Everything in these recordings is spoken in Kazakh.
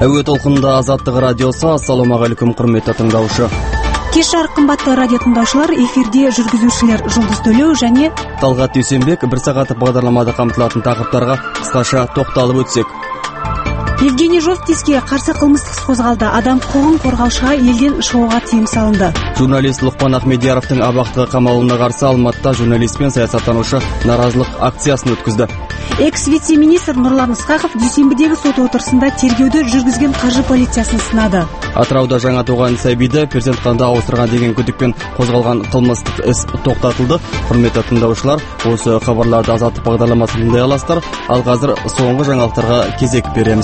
Әуе толқынында Азаттық радиосы. Ассалаумағалейкум, құрметті тыңдаушы. Кеш жарық, қымбатты радио тыңдаушылар, эфирде жүргізушілер Жұлдыз Төлеу және Талғат Дүйсенбек. Бір сағаттық бағдарламада қамтылатын тақырыптарға қысқаша тоқталып өтсек. Евгений Жовтиске қарсы қылмыстық іс қозғалды. Адам құқығын қорғаушыға елден шығуға тыйым салынды. Журналист Лұқпан Ахмедияровтың абақтыға қамалуына қарсы Алматыда журналист пен саясаттанушы наразылық акциясын өткізді. Экс-вице-министр Нұрлан Ысқақов дүйсенбідегі сот отырысында тергеуді жүргізген қаржы полициясын сынады. Атырауда жаңа туған сәбиді перзентханада ауыстырған деген күдікпен қозғалған қылмыстық іс тоқтатылды. Құрметті тыңдаушылар, осы хабарларды Азаттық бағдарламасын тыңдай аласыздар. Ал қазір соңғы жаңалықтарға кезек береміз.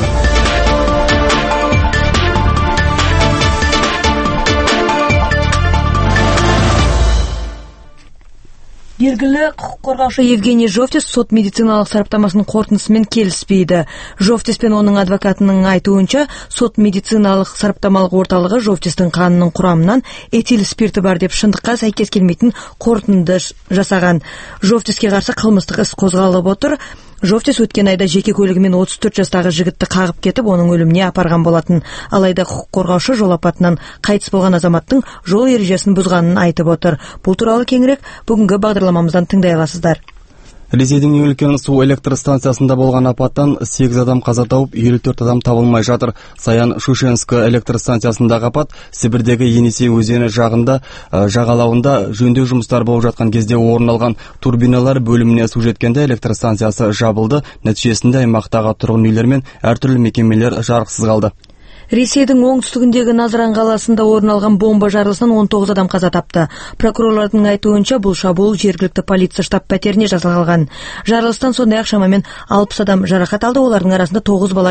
Белгілі құқық қорғаушы Евгений Жовтис сот медициналық сараптамасының қорытындысымен келіспейді. Жовтис пен оның адвокатының айтуынша, сот медициналық сараптамалық орталығы Жовтистің қанының құрамынан этил спирті бар деп шындыққа сәйкес келмейтін қорытынды жасаған. Жовтиске қарсы қылмыстық іс қозғалып отыр. Жовтис өткен айда жеке көлігімен 34 жастағы жігітті қағып кетіп, оның өліміне апарған болатын. Алайда құқық қорғаушы жол апатынан қайтыс болған азаматтың жол ережесін бұзғанын айтып отыр. Бұл туралы кеңірек бүгінгі бағдарламамыздан тыңдай аласыздар. Ресейдің ең үлкен су электр станциясында болған апаттан 8 адам қаза тауып, 54 адам табылмай жатыр. Саян-Шушенск электр станциясындағы апат Сібірдегі Енисей өзені жағалауында жөндеу жұмыстары болып жатқан кезде орын алған. Турбиналар бөліміне су жеткенде электр станциясы жабылды. Нәтижесінде аймақтағы тұрғын үйлер мен әртүрлі мекемелер жарықсыз қалды. Ресейдің оңтүстігіндегі Назран қаласында орын алған бомба жарылысынан 19 адам қаза тапты. Прокурорлардың айтуынша, бұл шабуыл жергілікті полиция штаб пәтеріне жасалған. Жарылыстан сондай-ақ шамамен 60 адам жарақат алды, олардың арасында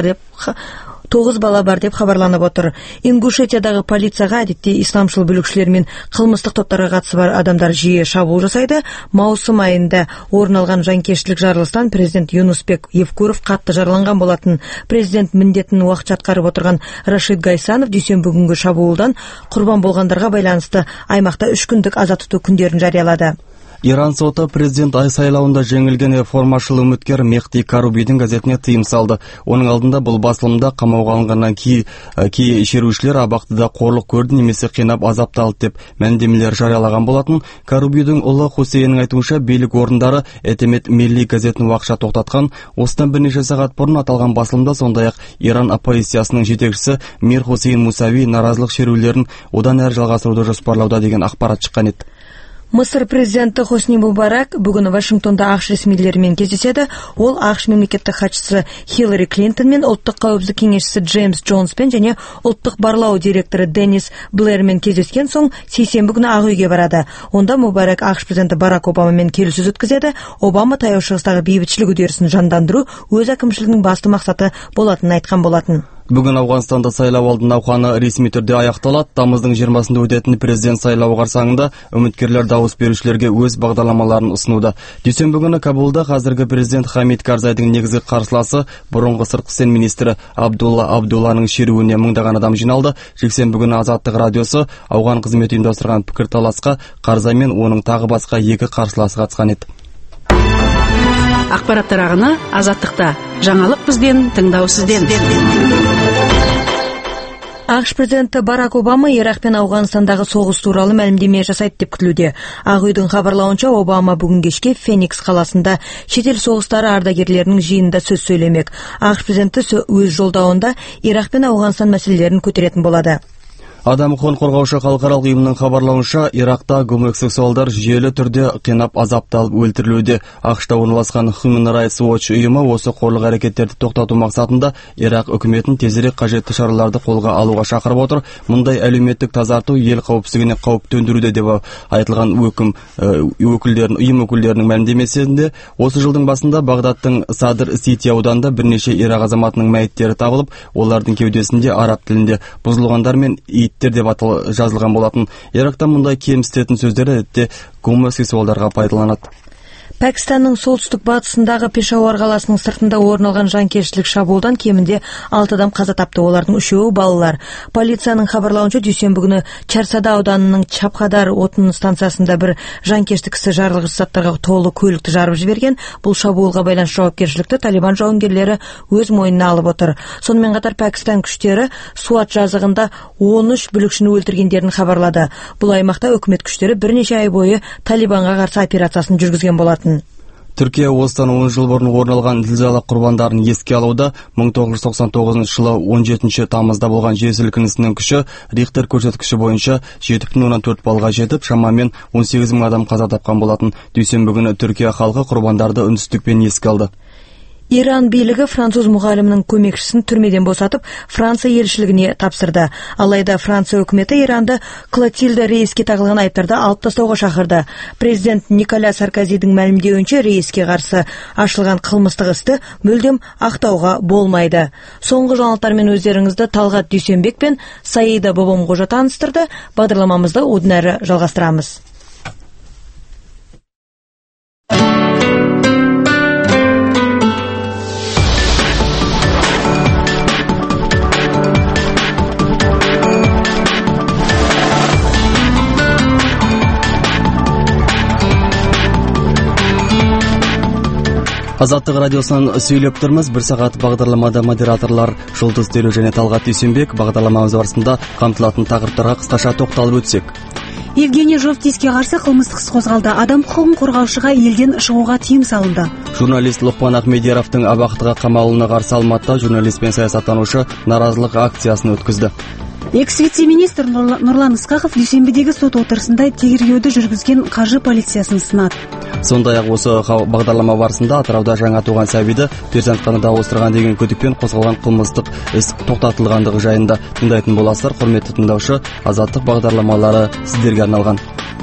9 бала бар деп хабарланып отыр. Ингушетиядағы полицияға әдетте исламшыл бүлікшілер мен қылмыстық топтарға қатысы бар адамдар жиі шабуыл жасайды. Маусым айында орын алған жанкештілік жарылыстан президент Юнусбек Евкуров қатты жараланған болатын. Президент міндетін уақытша атқарып отырған Рашид Гайсанов дүйсенбі күнгі шабуылдан құрбан болғандарға байланысты аймақта 3 күндік аза тұту күндерін жариялады. Иран соты президент сайлауында жеңілген реформашыл үміткер Мехди Карубидің газетіне тыйым салды. Оның алдында бұл басылымда қамауға алынғаннан кей шерушілер абақтыда қорлық көрді немесе қинап азапталды деп мәлімдемелер жариялаған болатын. Карубидің ұлы Хусейннің айтуынша билік орындары Этемет Милли газетін уақытша тоқтатқан. Осыдан бірнеше сағат бұрын аталған басылымда сондай-ақ Иран оппозициясының жетекшісі Мир Хусейн Мусави наразылық шерулерін одан әрі жалғастыруды жоспарлауда деген ақпарат шыққан еді. Мысыр президенті Хосни Мубарак бүгін Вашингтонда ақш ресмилерімен кездеседі. Ол ақш мемлекеттік хатшысы Хиллари Клинтон мен ұлттық қауіпсіздік кеңесшісі Джеймс Джонспен және ұлттық барлау директоры Деннис Блэрмен кездескен соң сейсенбі күні Ақ үйге барады. Онда Мубарак ақш президенті Барак Обамамен келіссөз өткізеді. Обама таяу шығыстағы бейбітшілік үдерісін жандандыру өз әкімшілігінің басты мақсаты болатынын айтқан болатын. Бүгін Ауғанстанда сайлау алды науқаны ресми түрде аяқталады. Тамыздың 20-сында өтетін президент сайлауы қарсаңында үміткерлер дауыс берушілерге өз бағдарламаларын ұсынуда. Дүйсенбі күні Кабулда қазіргі президент Хамид Карзайдың негізгі қарсыласы бұрынғы сыртқы істер министрі Абдулла Абдулланың шеруіне мыңдаған адам жиналды. Жексенбі күні Азаттық радиосы ауған қызметі ұйымдастырған пікірталасқа Карзай мен оның тағы басқа 2 қарсыласы қатысқан еді. Ақпараттар ағыны Азаттықта. Жаңалық бізден, тыңдау сізден. ақш президенті Барак Обама Ирак пен Ауғанстандағы соғыс туралы мәлімдеме жасайды деп күтілуде. Ақ үйдің хабарлауынша, Обама бүгін кешке Феникс қаласында шетел соғыстары ардагерлерінің жиынында сөз сөйлемек. ақш президенті өз жолдауында Ирак пен Ауғанстан мәселелерін көтеретін болады. Адам құқығын қорғаушы халықаралық ұйымның хабарлауынша, Иракта гомосексуалдар жүйелі түрде қинап азапталып өлтірілуде. ақш-та орналасқан Human Rights Watch ұйымы осы қорлық әрекеттерді тоқтату мақсатында Ирак үкіметін тезірек қажетті шараларды қолға алуға шақырып отыр. Мұндай әлеуметтік тазарту ел қауіпсіздігіне қауіп төндіруде деп айтылған ұйым өкілдерінің мәлімдемесінде, осы жылдың басында Бағдаттың Садр Сити ауданында бірнеше Ирак азаматының мәйіттері табылып, олардың кеудесінде араб тілінде бұзылғандар мен деп жазылған болатын. Иракта мұндай кемсітетін сөздер әдетте гомосексуалдарға пайдаланады. Пәкістанның солтүстік батысындағы Пешауар қаласының сыртында орын алған жанкештілік шабуылдан кемінде 6 адам қаза тапты, олардың 3-і балалар. Полицияның хабарлауынша дүйсенбі күні Чарсада ауданының Чапхадар отын станциясында бір жанкештік кісі жарылғыш заттарға толы көлікті жарып жіберген. Бұл шабуылға байланысты жауапкершілікті Талибан жауынгерлері өз мойнына алып отыр. Сонымен қатар Пәкістан күштері Суат жазығында 13 бүлікшіні өлтіргендерін хабарлады. Бұл аймақта үкімет күштері бірнеше ай бойы Талибанға қарсы операциясын жүргізген болатын. Түркия осыдан 10 жыл бұрын орын алған зілзала құрбандарын еске алуда 1999 жылы 17 тамызда болған жер сілкінісінің күші Рихтер көрсеткіші бойынша 7,4 баллға жетіп, шамамен 18 мың адам қаза тапқан болатын. Дүйсенбі күні Түркия халқы құрбандарды үнсіздікпен еске алды. Иран билігі француз мұғалімнің көмекшісін түрмеден босатып, Франция елшілігіне тапсырды. Алайда Франция үкіметі Иранды Клотильда рейске тағылған айыптарды алып тастауға шақырды. Президент Николя Саркозидің мәлімдеуінше рейске қарсы ашылған қылмыстық істі мүлдем ақтауға болмайды. Соңғы жаңалықтармен өздеріңізді Талғат Дүйсенбек пен Саида Бобомғожа таныстырды. Бағдарламамызды одан әрі жалғастырамыз. Азаттық радиосынан сөйлеп тұрмыз. Бір сағат бағдарламада модераторлар Жұлдыз Телеу және Талғат Дүйсенбек. Бағдарламамыз барысында қамтылатын тақырыптарға қысқаша тоқталып өтсек. Евгений Жовтиске қарсы қылмыстық іс қозғалды. Адам құқығын қорғаушыға елден шығуға тыйым салынды. Журналист Лұқпан Ахмедияровтың абақтыға қамалуына қарсы Алматыда журналист пен саясаттанушы наразылық акциясын өткізді. Экс-вице-министр Нұрлан Ысқақов дүйсенбідегі сот отырысында тергеуді жүргізген қаржы полициясын сынады. Сондай-ақ осы бағдарлама барысында Атырауда жаңа туған сәбиді перзентханада ауыстырған деген күдікпен қозғалған қылмыстық іс тоқтатылғандығы жайында тыңдайтын боласыздар. Құрметті тыңдаушы, Азаттық бағдарламалары сіздерге арналған.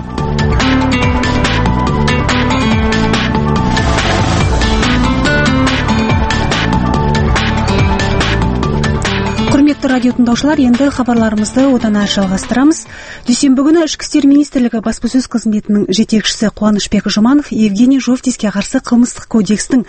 Радио тыңдаушылар, енді хабарларымызды одан әрі жалғастырамыз. Дүйсенбі күні Ішкі істер министрлігі баспасөз қызметінің жетекшісі Қуанышбек Жұманов Евгений Жовтиске қарсы қылмыстық кодекстің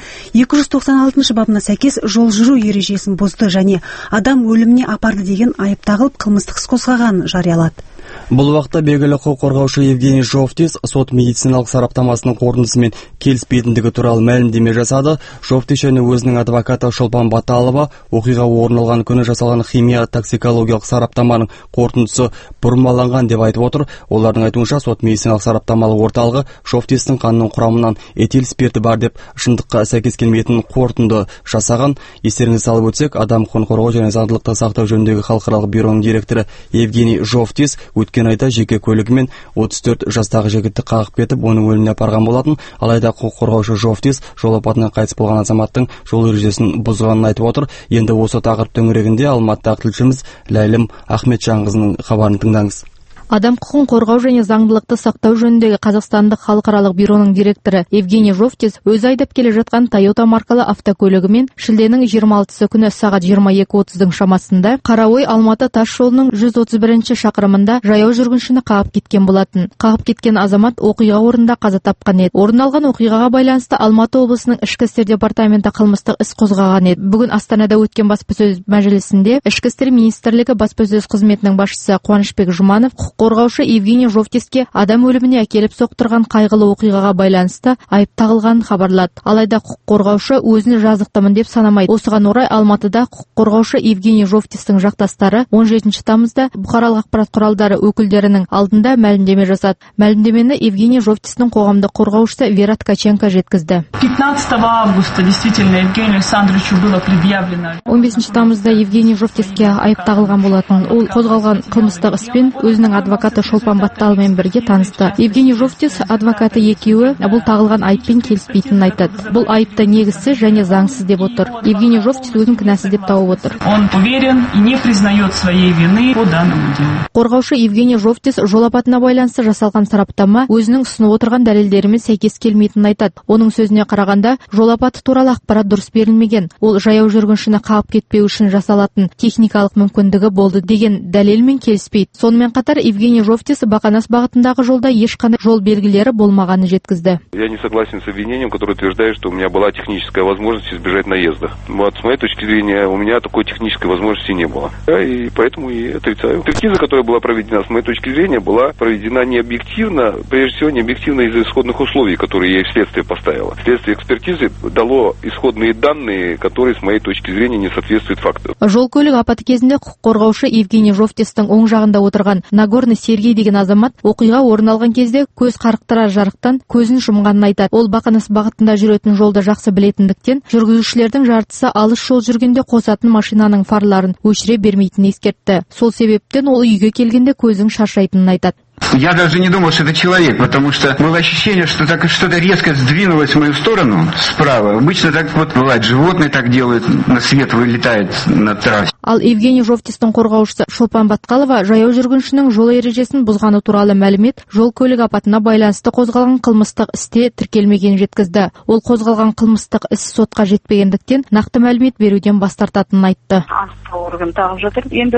296 бабына сәйкес жол жүру ережесін бұзды және адам өліміне апарды деген айып тағылып қылмыстық іс қозғағанын жариялады. Бұл уақытта белгілі құқық қорғаушы Евгений Жовтис сот медициналық сараптамасының қорытындысымен келіспейтіндігі туралы мәлімдеме жасады. Жовтис және өзінің адвокаты Шолпан Баталова оқиға орын алған күні жасалған химия токсикологиялық сараптаманың қорытындысы бұрмаланған деп айтып отыр. Олардың айтуынша сот медициналық сараптамалық орталығы Жовтистің қанының құрамынан этил спирті бар деп шындыққа сәйкес келмейтін қорытынды жасаған. Естеріңізге салып өтсек, адам құқығын қорғау және заңдылықты сақтау жөніндегі халықаралық бюроның директоры Евгений Жовтис өткен айда жеке көлігімен 34 жастағы жігітті қағып кетіп, оның өліміне апарған болатын. Алайда құқық қорғаушы Жовтис жол апатынан қайтыс болған азаматтың жол ережесін бұзғанын айтып отыр. Енді осы тақырып төңірегінде Алматыдағы тілшіміз Ләйлім Ахметжанқызының хабарын тыңдаңыз. Адам құқығын қорғау және заңдылықты сақтау жөніндегі Қазақстандық халықаралық бюроның директоры Евгений Жовтис өз айдап келе жатқан Toyota маркалы автокөлігімен шілденің 26 күні сағат 22:30 шамасында Қараой Алматы тас жолының 131 шақырымында жаяу жүргіншіні қағып кеткен болатын. Қағып кеткен азамат оқиға орнында қаза тапқан еді. Орын алған оқиғаға байланысты Алматы облысының ішкі істер департаменті қылмыстық іс қозғаған еді. Бүгін Астанада өткен баспасөз мәжілісінде ішкі істер министрлігі баспасөз қызметінің басшысы Қуанышбек Жұманов қорғаушы Евгений Жовтиске адам өліміне әкеліп соқтырған қайғылы оқиғаға байланысты айып тағылғанын хабарлады. Алайда құқық қорғаушы өзін жазықтымын деп санамайды. Осыған орай Алматыда құқық қорғаушы Евгений Жовтистің жақтастары 17 тамызда бұқаралық ақпарат құралдары өкілдерінің алдында мәлімдеме жасады. Мәлімдемені Евгений Жовтистің қоғамдық қорғаушысы Вера Ткаченко жеткізді. 15 августа действительно Евгению Александровичу было предъявлено. 15 тамызда Евгений Жовтиске айып тағылған болатын. Ол қозғалған қылмыстық іспен өзінің адвокаты Шолпан Баталовамен бірге танысты. Евгений Жовтис адвокаты екеуі бұл тағылған айыппен келіспейтінін айтады. Бұл айыпты негізсіз және заңсыз деп отыр. Евгений Жовтис өзін кінәсіз деп тауып отыр. Он уверен и не признает своей вины по данному делу. Қорғаушы Евгений Жовтис жол апатына байланысты жасалған сараптама өзінің ұсынып отырған дәлелдерімен сәйкес келмейтінін айтады. Оның сөзіне қарағанда, жол апаты туралы ақпарат дұрыс берілмеген. Ол жаяу жүргіншіні қағып кетпеу үшін жасалатын техникалық мүмкіндігі болды деген дәлелмен келіспейді. Сонымен қатар Евгений Евгений Жовтис Бақанас бағытындағы жолда ешқандай жол белгілері болмағанын жеткізді. Я не согласен с обвинением, которое утверждает, что у меня была техническая возможность избежать наезда. Вот, с моей точки зрения, у меня такой технической возможности не было. И поэтому и отрицаю. Экспертиза, которая была проведена, с моей точки зрения, была проведена не объективно, прежде всего не объективно из-за исходных условий, которые ей следствие поставило. Следствие экспертизы дало исходные данные, которые, с моей точки зрения, не соответствуют факту. Жол көлік апаты кезінде құқық қорғаушы Евгений Жовтистің оң жағында отырған Нагорный Сергей деген азамат оқиға орын алған кезде көз қарықтырар жарықтан көзін жұмғанын айтады. Ол Бақанас бағытында жүретін жолды жақсы білетіндіктен жүргізушілердің жартысы алыс жол жүргенде қосатын машинаның фарларын өшіре бермейтінін ескертті. Сол себептен ол үйге келгенде көзің шаршайтынын айтады. Я даже не думал, что это человек, потому что было ощущение, что так что-то резко сдвинулось в мою сторону справа. Обычно так вот бывает, животные так делают, на свет вылетает на трассе. Ал Евгений Жовтистің қорғаушысы Шолпан Батқалова жаяу жүргіншінің жол ережесін бұзғаны туралы мәлімет жол көлік апатына байланысты қозғалған қылмыстық істе тіркелмегенін жеткізді. Ол қозғалған қылмыстық іс сотқа жетпегендіктен нақты мәлімет беруден бас тартатынын айтты. Орган тағып жатыр. Енді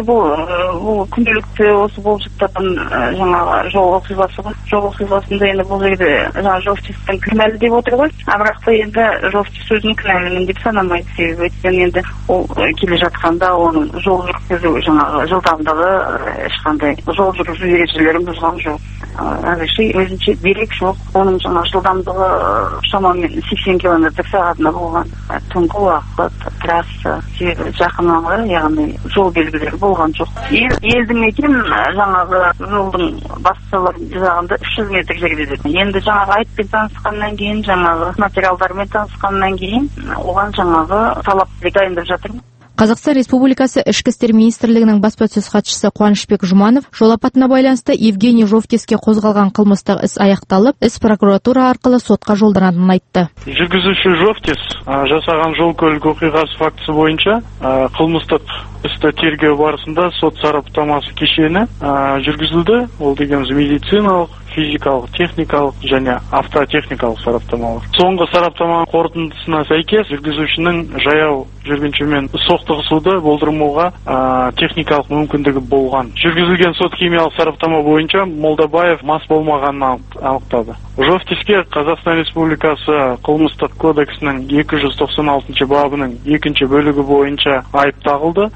бұл күнделікті осы болып жатқан жаңағы жол оқиғасы ғой. Жол оқиғасында енді бұл жерде жаңағы Жовтистің кінәлі деп отыр ғой. Бірақ та енді Жовтис өзінің кінәлімін деп санамайды. Себебі өйткені енді ол келе жатқанда оның жол жүргізу жаңағы жылдамдығы ешқандай жол жүргізу ережелерін бұзған жоқ. Әзірше өзінше дерек жоқ. Оның жаңағы жылдамдығы шамамен 80 км/сағатына болған. Түнгі уақыт, трасса, жақын маңға, яғни жол белгілері болған жоқ. Елді мекен жаңағы жолдың басталар жағында 300 метр жерде. Енді жаңағы айтпен танысқаннан кейін, жаңағы материалдармен танысқаннан кейін, оған жаңағы талап дайындап жатырмын. Қазақстан Республикасы Ішкі істер министрлігінің баспасөз хатшысы Қуанышбек Жұманов жол апатына байланысты Евгений Жовтиске қозғалған қылмыстық іс аяқталып, іс прокуратура арқылы сотқа жолданатынын айтты. Жүргізуші Жовтис жасаған жол көлік оқиғасы фактісі бойынша қылмыстық істі тергеу барысында сот сараптамасы кешені жүргізілді. Ол дегеніміз медициналық, физикалық, техникалық және автотехникалық сараптамалар. Соңғы сараптама қорытындысына сәйкес жүргізушінің жаяу жүргіншімен соқтығысуды болдырмауға техникалық мүмкіндігі болған. Жүргізілген сот-химиялық сараптама бойынша Молдабаев мас болмағанын анықтады. Жовтиске Қазақстан Республикасы қылмыстық кодексінің 296 бабының 2 бөлігі бойынша айып тағылды.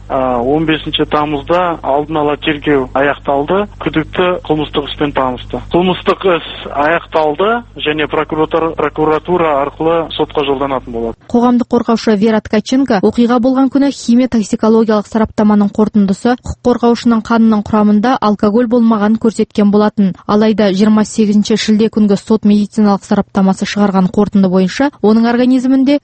15 тамызда алдын ала тергеу аяқталды. Күдікті қылмыстық іспен танысты. Қылмыстық іс аяқталды және прокуратура арқылы сотқа жолданатын болады. Қоғамдық қорғаушы Вера Ткаченко оқиға болған күні химия-токсикологиялық сараптаманың қорытындысы құқық қорғаушының қанының құрамында алкоголь болмаған көрсеткен болатын. Алайда 28 шілде күнгі сот медициналық сараптамасы шығарған қорытынды бойынша оның организмінде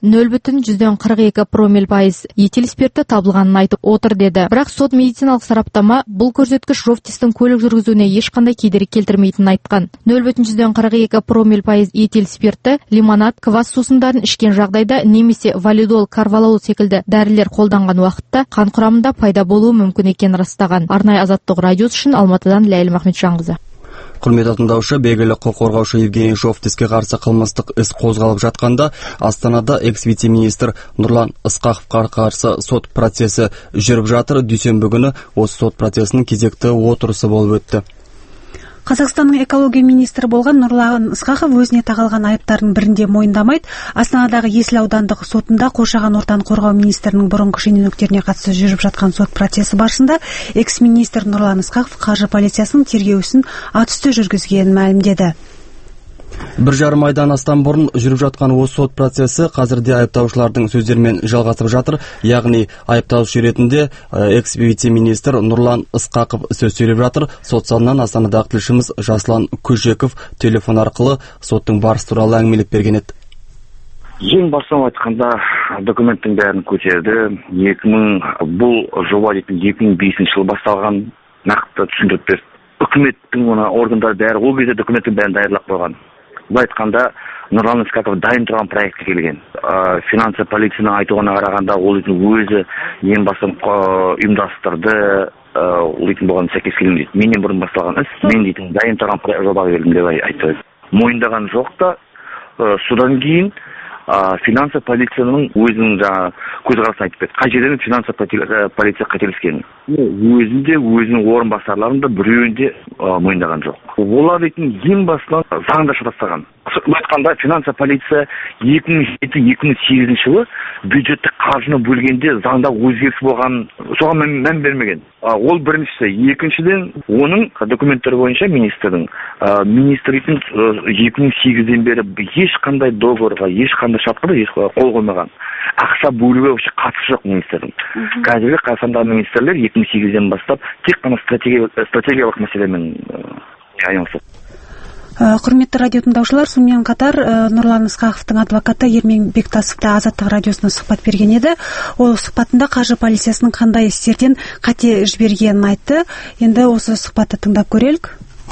0,42 промилль пайыз этил спирті табылғанын айтып отыр деді. Бірақ сот медициналық сараптама бұл көрсеткіш Жовтистің көлік жүргізуіне ешқандай кедергі келтірмейтінін айтқан. 0,42 промилль пайыз этил спирті лимонад, квас сусындарын ішкен жағдайда немесе валидол, карвалол секілді дәрілер қолданған уақытта қан құрамында пайда болуы мүмкін екенін растаған. Арнайы Азаттық радиосы үшін Алматыдан Ләйлі Махметжанқызы. Құрметті тыңдаушы, белгілі құқық қорғаушы Евгений Жовтиске қарсы қылмыстық іс қозғалып жатқанда, Астанада экс-вице-министр Нұрлан Ысқақовқа қарсы сот процесі жүріп жатыр. Дүйсенбі күні осы сот процесінің кезекті отырысы болып өтті. Қазақстанның экология министрі болған Нұрлан Ысқақов өзіне тағылған айыптардың бірінде мойындамайды. Астанадағы Есіл аудандық сотында қоршаған ортаны қорғау министрінің бұрынғы шенеуніктеріне қатысты жүріп жатқан сот процесі барысында экс-министр Нұрлан Ысқақов қаржы полициясының тергеу ісін атүсті жүргізгенін мәлімдеді. 1,5 айдан астам бұрын жүріп жатқан осы сот процесі қазірде айыптаушылардың сөздерімен жалғасып жатыр. Яғни айыптаушы ретінде экс-вице-министр Нұрлан Ысқақов сөз сөйлеп жатыр. Сот залынан Астанадағы тілшіміз Жаслан Көжеков телефон арқылы соттың барысы туралы әңгімелеп берген еді. Ең басынан айтқанда документтің бәрін көтерді. Бұл жоба 2005 жылы басталған, нақты түсіндіріп берді. Үкіметтің органдары бәрі ол кезде документтің бәрін даярлап қойған. Бұл айтқанда Нұрлан Ысқақов дайын тұрған проектке келген. Финансы полицияның айтуына қарағанда ол өзі ең басын ұйымдастырды, ол болған сәйкес келген дейді. Менен бұрын басталған іс, мен дейтін дайын тұрған жобаға келдім деп айтты. Мойындаған жоқ та, содан кейін финансы полицияның өзінің жаңа көзқарасын айтып берді. Қай жерден финансы полиция қателескенін. Өзінде өзінің орынбасарларында біреуінде мойындаған жоқ. Олар дейтін ең басынан заңда шатастырған. Айтқанда финансы полиция 2007-2008 жылы бюджеттік қаржыны бөлгенде заңда өзгеріс болған, соған мән бермеген. Ол біріншісі. Екіншіден, оның документтері бойынша министрдің 2008-ден бері ешқандай договорға, ешқандай шартқа қол қоймаған. Ақша бөлуге вообще қатысы жоқ министрдің. Қазіргі Қазақстандағы министрлер 2008-ден бастап тек қана стратегиялық мәселемен айналысады. Құрметті радио тыңдаушылар, сонымен қатар Нұрлан Ысқақовтың адвокаты Ермек Бектасов та Азаттық радиосына сұхбат берген еді. Ол сұхбатында қаржы полициясының қандай істерден қате жібергенін айтты. Енді осы сұхбатты тыңдап көрелік.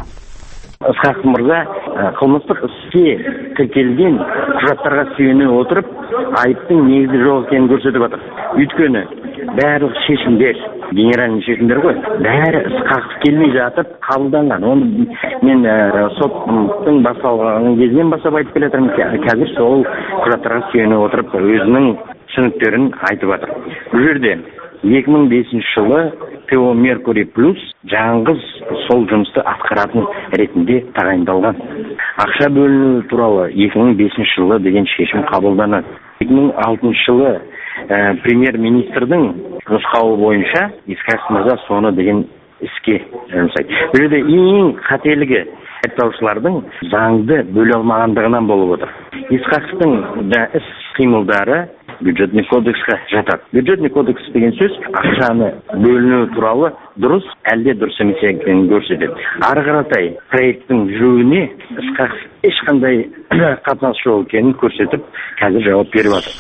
Ысқақов мырза қылмыстық іске тіркелген құжаттарға сүйене отырып, айыптың негізі жоқ екенін көрсетіп отыр. Өйткені барлық шешімдер, генеральный шешімдер ғой, бәрі Ысқақов келмей жатып қабылданған. Оны мен соттың басталған кезінен бастап айтып келе жатырмын. Қазір сол құжаттарға сүйене отырып өзінің түсініктерін айтып жатыр. Бұл жерде 2005 жылы ТО Меркурий плюс жаңғыз сол жұмысты атқаратын ретінде тағайындалған. Ақша бөліну туралы 2005 жылы деген шешім қабылданады. 2006 жылы премьер-министрдің нұсқауы бойынша Ысқақов мырза соны деген іске жұмсайды. Бұл жерде ең қателігі айыпталушылардың заңды бөле алмағандығынан болып отыр. Ысқақовтың іс-қимылдары бюджетный кодекске жатады. Бюджетный кодекс деген сөз ақшаны бөліну туралы дұрыс, әлде дұрыс емес екенін көрсетеді. Ары қаратай проекттің жүруіне Ысқақов ешқандай қатынасы жоқ екенін көрсетіп, қазір жауап беріп жатыр.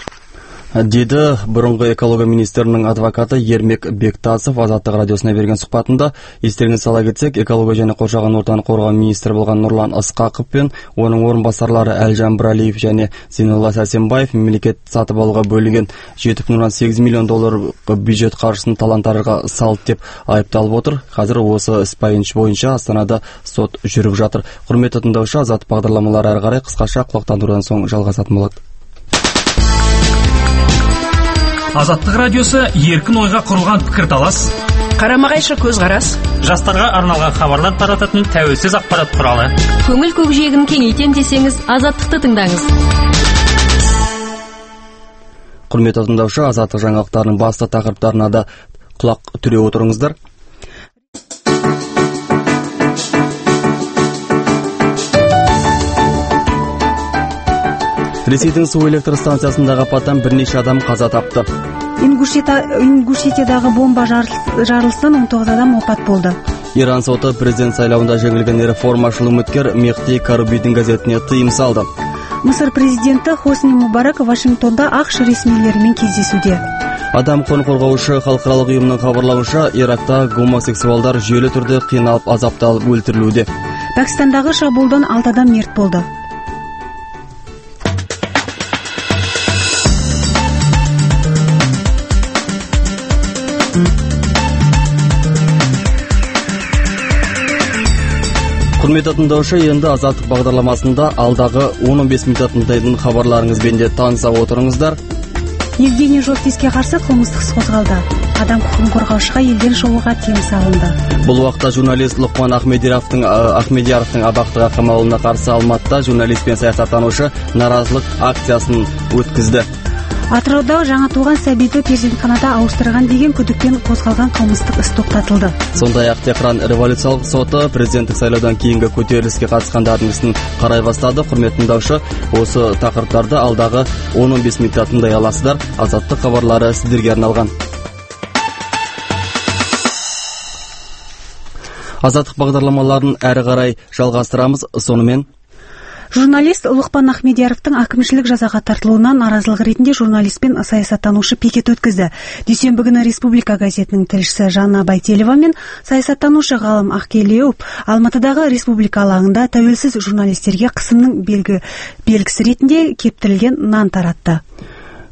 Деді бұрынғы экология министрінің адвокаты Ермек Бектасов Азаттық радиосына берген сұхбатында. Естеріңізге сала кетсек, экология және қоршаған ортаны қорғау министрі болған Нұрлан Ысқақов пен оның орынбасарлары Әлжан Бірәлиев және Зейнолла Сәрсенбаев мемлекет сатып алуға бөлінген 7,8 миллион доллар бюджет қаржысын талан-таражға салды деп айыпталып отыр. Қазір осы іс бойынша Астанада сот жүріп жатыр. Құрметті тыңдаушы, Азаттық бағдарламалары әрі қарай қысқаша құлақтандырудан соң жалғасатын болады. Азаттық радиосы еркін ойға құрылған пікірталас, қарама-қайшы көзқарас, жастарға арналған хабарлар тарататын тәуелсіз ақпарат құралы. Көңіл көкжиегін кеңейтем десеңіз, Азаттықты тыңдаңыз. Құрметті тыңдаушы, Азаттық жаңалықтарының басты тақырыптарына да құлақ түре отырыңыздар. Ресейдің су электр станциясындағы апаттан бірнеше адам қаза тапты. Ингушетиядағы бомба жарылысынан 19 адам опат болды. Иран соты президент сайлауында жеңілген реформашыл үміткер Мехди Карубидің газетіне тыйым салды. Мысыр президенті Хосни Мубарак Вашингтонда ақш ресмилерімен кездесуде. Адам құқығын қорғаушы халықаралық ұйымның хабарлауынша, Иракта гомосексуалдар жүйелі түрде қиналып, азапталып өлтірілуде. Пәкістандағы шабуылдан 6 адам мерт болды. Құрметті тыңдаушы, енді Азаттық бағдарламасында алдағы 15 минутындайдың хабарларыңызбен де таныса отырыңыздар. Евгений Жовтиске қарсы қылмыстық іс қозғалды. Адам құқығын қорғаушыға елден шығуға тыйым салынды. Бұл уақытта журналист Лұқман Ахмедияровтың абақтыға қамалуына қарсы Алматыда журналист пен саясаттанушы наразылық акциясын өткізді. Атырауда жаңа туған сәбиді перзентханада ауыстырған деген күдікпен қозғалған қылмыстық іс тоқтатылды. Сондай-ақ Техран революциялық соты президенттік сайлаудан кейінгі көтеріліске қатысқандардың ісін қарай бастады. Құрметті тыңдаушы, осы тақырыптарды алдағы 10-15 минутта тыңдай аласыздар. Азаттық хабарлары сіздерге арналған. Азаттық бағдарламаларын әрі қарай жалғастырамыз. Сонымен журналист Лұқман Ахмедияровтың әкімшілік жазаға тартылуынан наразылық ретінде журналист пен саясаттанушы пикет өткізді. Дүйсенбі күні Республика газетінің тілшісі Жанна Байтелева мен саясаттанушы ғалым Ақкелеуов Алматыдағы Республика алаңында тәуелсіз журналистерге қысымның белгісі ретінде кептірілген нан таратты.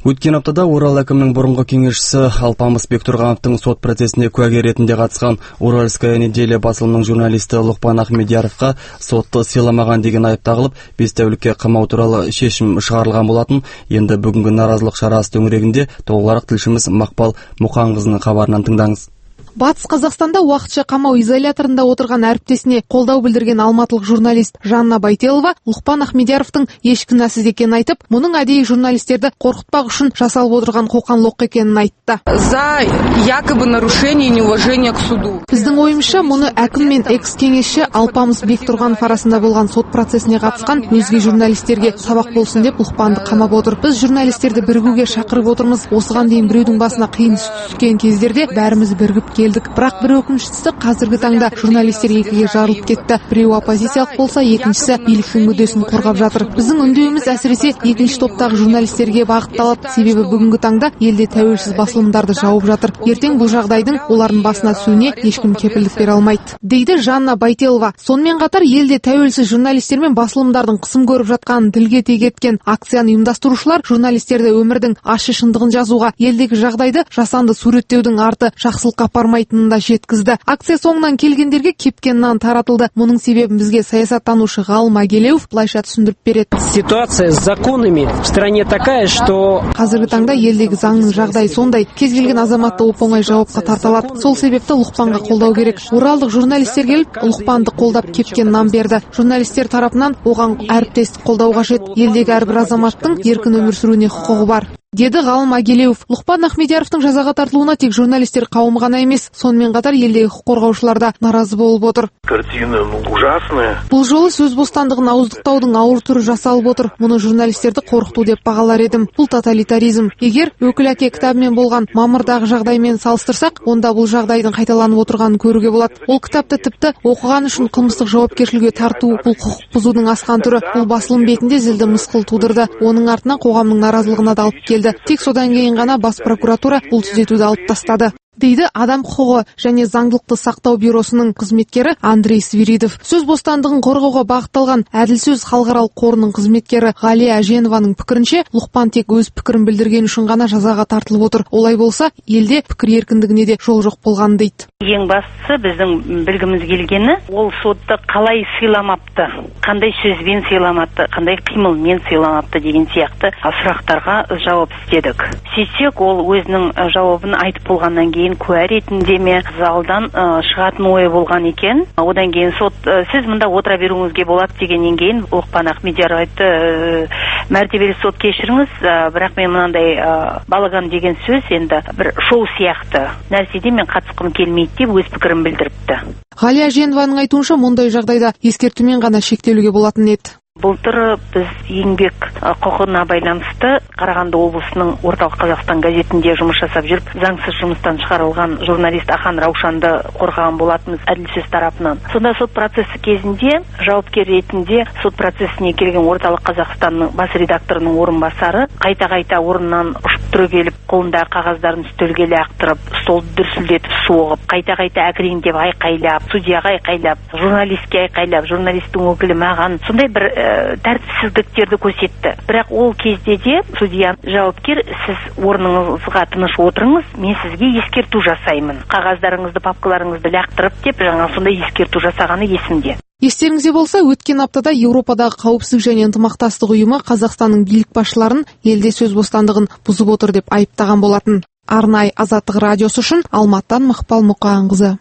Өткен аптада Орал әкімінің бұрынғы кеңесшісі Алпамыс Бектұрғановтың сот процесіне куәгер ретінде қатысқан Уральская неделя басылымының журналисті Лұқпан Ахмедияровқа сотты сыйламаған деген айып тағылып, 5 тәулікке қамау туралы шешім шығарылған болатын. Енді бүгінгі наразылық шарасы төңірегінде толығырақ тілшіміз Мақпал Мұқанқызының хабарынан тыңдаңыз. Батыс Қазақстанда уақытша қамау изоляторында отырған әріптесіне қолдау білдірген алматылық журналист Жанна Байтелова Лұқпан Ахмедияровтың еш кінәсіз екенін айтып, мұның әдейі журналистерді қорқытпақ үшін жасалып отырған қоқан-лоққы екенін айтты. За якобы нарушение и неуважение к суду. Біздің ойымызша, мұны әкім мен экс-кеңесші Алпамыс Бектұрғанов арасында болған сот процесіне қатысқан өзге журналистерге сабақ болсын деп Лұқпанды қамап отыр. Біз журналистерді бірігуге шақырып отырмыз. Осыған дейін біреудің басына қиын түскен кездерде бәріміз бірігіп келдік. Бірақ бір өкініштісі, қазіргі таңда журналистер екіге жарылып кетті. Біреу оппозициялық болса, екіншісі биліктің мүддесін қорғап жатыр. Біздің үндеуіміз әсіресе екінші топтағы журналистерге бағытталып, себебі бүгінгі таңда елде тәуелсіз басылымдарды жауып жатыр. Ертең бұл жағдайдың олардың басына түсуіне ешкім кепілдік бере алмайды, дейді Жанна Байтелова. Сонымен қатар елде тәуелсіз журналистер мен басылымдардың қысым көріп жатқанын тілге тиек еткен акцияны ұйымдастырушылар журналистерді өмірдің ащы шындығын жазуға, елдегі жағдайды жасанды суреттеудің арты жақсылыққа апармайтынын да жеткізді. Акция соңынан келгендерге кепкен нан таратылды. Мұның себебін бізге саясаттанушы Ғалым Агелеев былайша түсіндіріп береді. Ситуация с законами в стране такая, что қазіргі таңда елдегі заңның жағдайы сондай, кез келген азаматты оп-оңай жауапқа тарталады. Сол себепті Лұқпанға қолдау керек. Оралдық журналистер келіп, Лұқпанды қолдап кепкен нан берді. Журналистер тарапынан оған әріптестік қолдау қажет. Елдегі әрбір азаматтың еркін өмір сүруіне құқығы бар, деді Ғалым Агелеев. Лұқпан Ахмедияровтың жазаға тартылуына тек журналистер қауымы ғана емес, сонымен қатар елдегі құқық қорғаушылар да наразы болып отыр. Картина ужасная. Бұл жолы сөз бостандығын ауыздықтаудың ауыр түрі жасалып отыр. Мұны журналистерді қорқыту деп бағалар едім. Бұл тоталитаризм. Егер өкіл әке кітабымен болған мамырдағы жағдаймен салыстырсақ, онда бұл жағдайдың қайталанып отырғанын көруге болады. Ол кітапты тіпті оқыған үшін қылмыстық жауапкершілікке тарту, бұл құқық бұзудың асқан түрі. Бұл басылым бетінде зілді мысқыл тудырды. Оның артынан қоғамның наразылығына да алып келді. Тек содан кейін ғана бас прокуратура бұл түзетуді алып тастады, дейді Адам құқығы және заңдылықты сақтау бюросының қызметкері Андрей Свиридов. Сөз бостандығын қорғауға бағытталған Әділ сөз халықаралық қорының қызметкері Ғалия Әженованың пікірінше, Лұқпан тек өз пікірін білдірген үшін ғана жазаға тартылып отыр. Олай болса, елде пікір еркіндігіне де жол жоқ болған дейді. Ең бастысы біздің білгіміз келгені, ол сотты қалай сыйламапты, қандай сөзбен сыйламапты, қандай қимылмен сыйламапты деген сияқты сұрақтарға жауап іздедік. Сөйтсек, ол өзінің жауабын айтып болғаннан кейін куә ретінде ме залдан шығатын ойы болған екен. Одан кейін сот, сіз мында отыра беруіңізге болады дегеннен кейін Лұқпан Ахмедияров айтты, мәртебелі сот кешіріңіз, бірақ мен мынандай балаган деген сөз енді бір шоу сияқты нәрседе мен қатысқым келмейді деп өз пікірін білдіріпті. Ғалия Әженованың айтуынша, мұндай жағдайда ескертумен ғана шектелуге болатын еді. Былтыр біз еңбек құқығына байланысты Қарағанды облысының Орталық Қазақстан газетінде жұмыс жасап жүріп, заңсыз жұмыстан шығарылған журналист Ахан Раушанды қорғаған болатынбыз Әділ сөз тарапынан. Сонда сот процесі кезінде жауапкер ретінде сот процесіне келген Орталық Қазақстанның бас редакторының орынбасары қайта-қайта орнынан ұшып түрегеліп, қолындағы қағаздарын үстелге лақтырып, столды дүрсілдетіп соғып, қайта-қайта әкіреңдеп айқайлап, судьяға айқайлап, журналистке айқайлап, журналистің өкілі маған сондай бір тәртіпсіздіктерді көрсетті. Бірақ ол кезде де судья жауапкер, сіз орныңызға тыныш отырыңыз, мен сізге ескерту жасаймын. Қағаздарыңызды, папкаларыңызды лақтырып деп, жаңа сондай ескерту жасағаны есімде. Естеріңізде болса, өткен аптада Еуропадағы қауіпсіздік және ынтымақтастық ұйымы Қазақстанның билік басшыларын елде сөз бостандығын бұзып отыр деп айыптаған болатын. Арнайы Азаттық радиосы үшін Алматыдан Мақпал Мұқанқызы.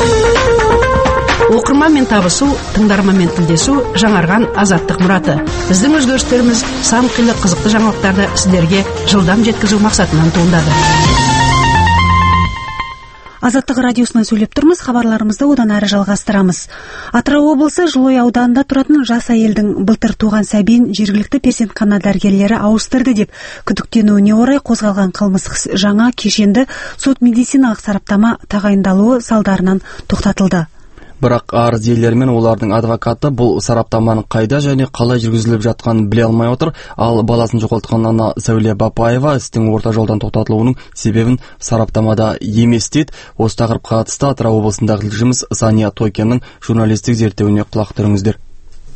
Оқырманмен табысу, тыңдарманмен тілдесу жаңарған Азаттық мұраты. Біздің өзгерістеріміз сан қилы қызықты жаңалықтарды сіздерге жылдам жеткізу мақсатынан туындады. Азаттық радиосынан сөйлеп тұрмыз, хабарларымызды одан әрі жалғастырамыз. Атырау облысы Жылой ауданында тұратын жас әйелдің былтыр туған сәбиін жергілікті перзентхана дәрігерлері ауыстырды деп күдіктенуіне орай қозғалған қылмыстық жаңа кешенді сот медициналық сараптама тағайындалуы салдарынан тоқтатылды. Бірақ арыз иелері мен олардың адвокаты бұл сараптаманың қайда және қалай жүргізіліп жатқанын біле алмай отыр. Ал баласын жоғалтқан ана Сәуле Бапаева істің орта жолдан тоқтатылуының себебін сараптамада емес дейді. Осы тақырыпқа қатысты Атырау облысындағы тілшіміз Сания Тойкеннің журналистік зерттеуіне құлақ түріңіздер.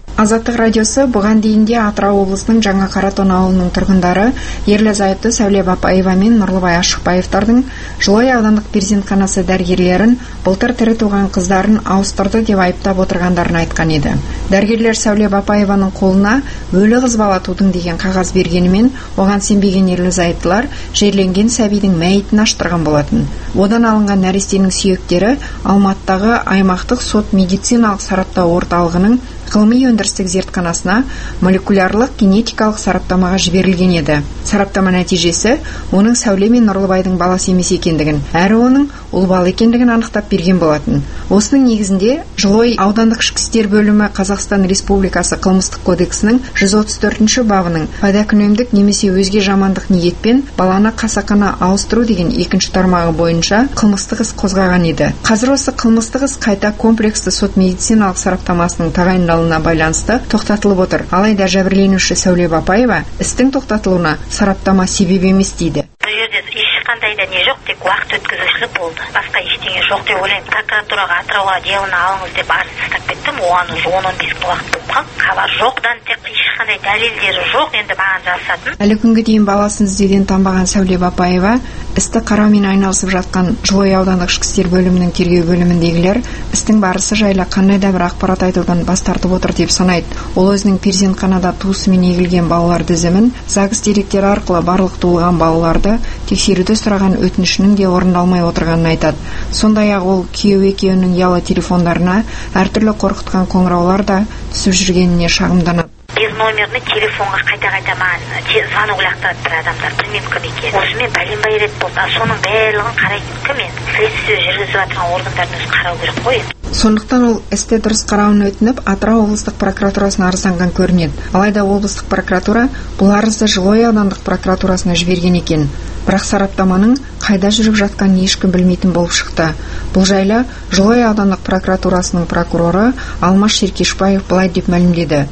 Азаттық радиосы бұған дейінде Атырау облысының Жаңа Қаратон ауылының тұрғындары ерлі-зайыпты Сәуле Бапаева мен Нұрлыбай Ашықбаевтардың Жылой аудандық перзентханасы дәрігерлерін былтыр тірі туған қыздарын ауыстырды деп айыптап отырғандарын айтқан еді. Дәрігерлер Сәуле Бапаеваның қолына өлі қыз бала тудың деген қағаз бергенімен, оған сенбеген ерлі-зайыптылар жерленген сәбидің мәйітін аштырған болатын. Одан алынған нәрестенің сүйектері Алматыдағы аймақтық сот медициналық сараптау орталығының ғылыми өндірістік зертханасына молекулярлық генетикалық сараптамаға жіберілген еді. Сараптама нәтижесі оның Сәуле мен Нұрлыбайдың баласы емес екендігін, әрі оның ұл бала екендігін анықтап берген болатын. Осының негізінде Жылой аудандық ішкі істер бөлімі Қазақстан Республикасы қылмыстық кодексінің 134 бабының пайдакүнемдік немесе өзге жамандық ниетпен баланы қасақана ауыстыру деген 2 тармағы бойынша қылмыстық іс қозғаған еді. Қазір осы қылмыстық іс қайта комплексті сот медициналық сараптамасының тағайындалуына байланысты тоқтатылып отыр. Алайда жәбірленуші Сәуле Бапаева істің тоқтатылуына сараптама себеп емес дейді. Ешқандай да не жоқ, тек уақыт өткізушілік болды. Басқа ештеңе жоқ деп ойлаймын. Прокуратураға Атырауға делоны алыңыз деп арыз тастап кеттім. Оған уже 10-15 күн уақыт болып қалды. Хабар жоқдан тек ешқандай дәлелдері жоқ. Енді маған жасатын. Әлі күнге дейін баласын іздеуден танбаған Сәуле Бапаева істі қараумен айналысып жатқан Жылой аудандық ішкі істер бөлімінің тергеу бөліміндегілер істің барысы жайлы қандай да бір ақпарат айтудан бас тартып отыр деп санайды. Ол өзінің перзентханада туысымен егілген балалар тізімін, ЗАГС деректері арқылы барлық туылған балаларды тексеруді сұраған өтінішінің де орындалмай отырғанын айтады. Сондай-ақ ол күйеуі екеуінің ұялы телефондарына әртүрлі қорқытқан қоңыраулар да түсіп жүргеніне шағымданады. Без номерный телефонға қайта-қайта маған звонок лақтырады бір адамдар, білмеймін кім екен. Осымен бәлен-бай рет болды. Соның барлығын қарайтын кім енді? Следствие жүргізіп жатқан органдардың өзі қарау керек қой. Сондықтан ол істі дұрыс қарауын өтініп Атырау облыстық прокуратурасына арызданған көрінеді. Алайда облыстық прокуратура бұл арызды Жылой аудандық прокуратурасына жіберген екен. Бірақ сараптаманың қайда жүріп жатқанын ешкім білмейтін болып шықты. Бұл жайлы Жылой аудандық прокуратурасының прокуроры Алмас Шеркешбаев былай деп мәлімдеді.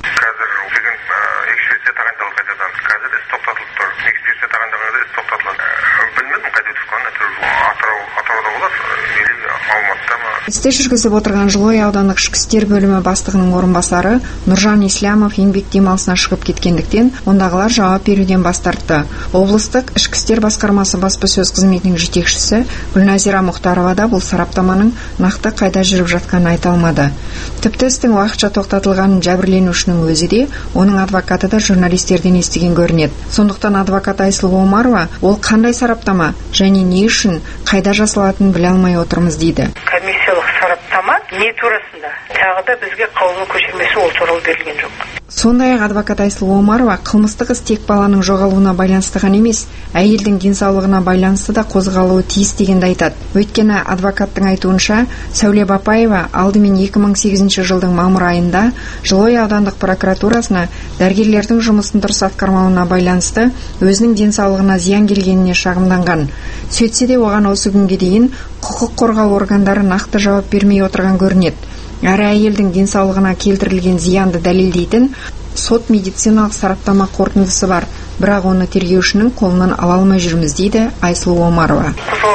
Істі жүргізіп отырған Жылой аудандық ішкі істер бөлімі бастығының орынбасары Нұржан Ислямов еңбек демалысына шығып кеткендіктен ондағылар жауап беруден бас тартты. Облыстық ішкі істер басқармасы баспасөз қызметінің жетекшісі Гүлназира Мұхтарова да бұл сараптаманың нақты қайда жүріп жатқанын айта алмады. Тіпті істің уақытша тоқтатылғанын жәбірленушінің өзі де, оның адвокаты да журналистерден естіген көрінеді. Сондықтан адвокат Айсұлу Омарова ол қандай сараптама және не үшін қайда жасалатынын біле алмай отырмыз дейді. Комиссиялық сараптама не турасында тағы да бізге қаулы көшірмесі ол туралы берілген жоқ. Сондай-ақ адвокат Айсұлу Омарова қылмыстық іс тек баланың жоғалуына байланысты ғана емес, әйелдің денсаулығына байланысты да қозғалуы тиіс дегенді айтады. Өйткені адвокаттың айтуынша Сәуле Бапаева алдымен 2008 жылдың мамыр айында Жылой аудандық прокуратурасына дәрігерлердің жұмысын дұрыс атқармауына байланысты өзінің денсаулығына зиян келгеніне шағымданған. Сөйтсе де оған осы күнге дейін құқық қорғау органдары нақты жауап бермей отырған көрінеді. Әрі әйелдің денсаулығына келтірілген зиянды дәлелдейтін сот медициналық сараптама қорытындысы бар, бірақ оны тергеушінің қолынан ала алмай жүрміз дейді Айсұлу Омарова.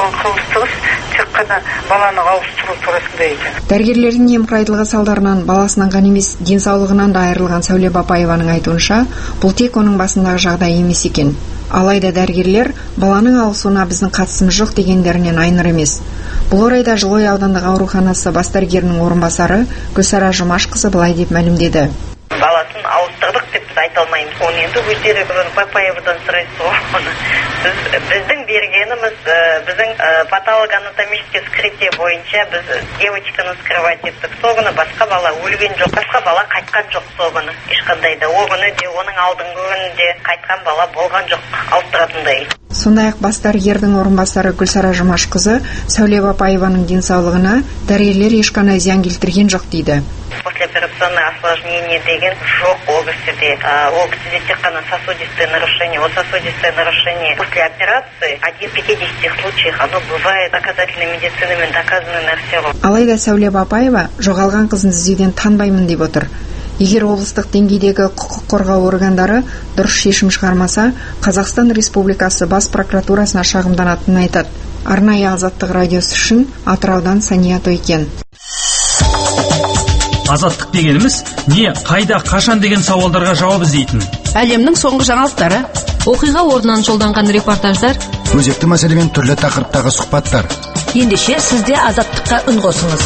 Баланы ауыстыру турасында екен. Дәрігерлердің немқұрайдылығы салдарынан баласынан ғана емес, денсаулығынан да айырылған Сәуле Бапаеваның айтуынша, бұл тек оның басындағы жағдай емес екен. Алайда дәрігерлер баланың ауысуына біздің қатысымыз жоқ дегендерінен айныр емес. Бұл орайда Жылой аудандық ауруханасы бас дәрігерінің орынбасары Гүлсара Жұмашқызы былай деп мәлімдеді. Баласын ауыстырдық деп біз айта алмаймыз. Оны енді өздері Бапаевадан сұрайсыз ғой. Біздің бергеніміз, біздің патологоанатомический вскрытие бойынша біз девочканы скрывать еттік. Соғыны басқа бала өлген жоқ, басқа бала қайтқан жоқ соғыны. Ешқандай да оғыны де, оның алдыңғы күнінде қайтқан бала болған жоқ ауыстыратындай. Сондай-ақ бас дәрігердің орынбасары Гүлсара Жұмашқызы Сәуле Бапаеваның денсаулығына дәрігерлер ешқандай зиян келтірген жоқ дейді. Послеоперационное осложнение деген жоқ ол кісіде. Ол кісіде тек қана сосудистое нарушение. Ол сосудистое нарушение после операции 1 в 50 случаях оно бывает доказательной медицинамен доказанное нәрсе ғой. Алайда Сәуле Бапаева жоғалған қызын іздеуден танбаймын деп отыр. Егер облыстық деңгейдегі құқық қорғау органдары дұрыс шешім шығармаса, Қазақстан Республикасы бас прокуратурасына шағымданатынын айтады. Арнайы Азаттық радиосы үшін Атыраудан Сания Тойкен. Азаттық дегеніміз не, қайда, қашан деген сауалдарға жауап іздейтін. Әлемнің соңғы жаңалықтары, оқиға орнынан жолданған репортаждар, өзекті мәселемен түрлі тақырыптағы сұхбаттар. Ендеше сізде азаттыққа үн қосыңыз.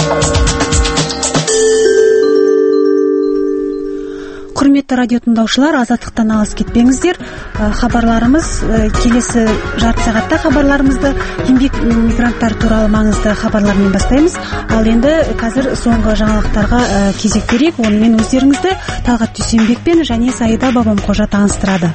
Құрметті радио тыңдаушылар, азаттықтан алыс кетпеңіздер. Хабарларымыз келесі жарты сағатта хабарларымызды еңбек мигранттар туралы маңызды хабарлармен бастаймыз. Ал енді қазір соңғы жаңалықтарға кезек берейік. Онымен өздеріңізді Талғат Дүйсенбекпен және Саида Бабамқожа таныстырады.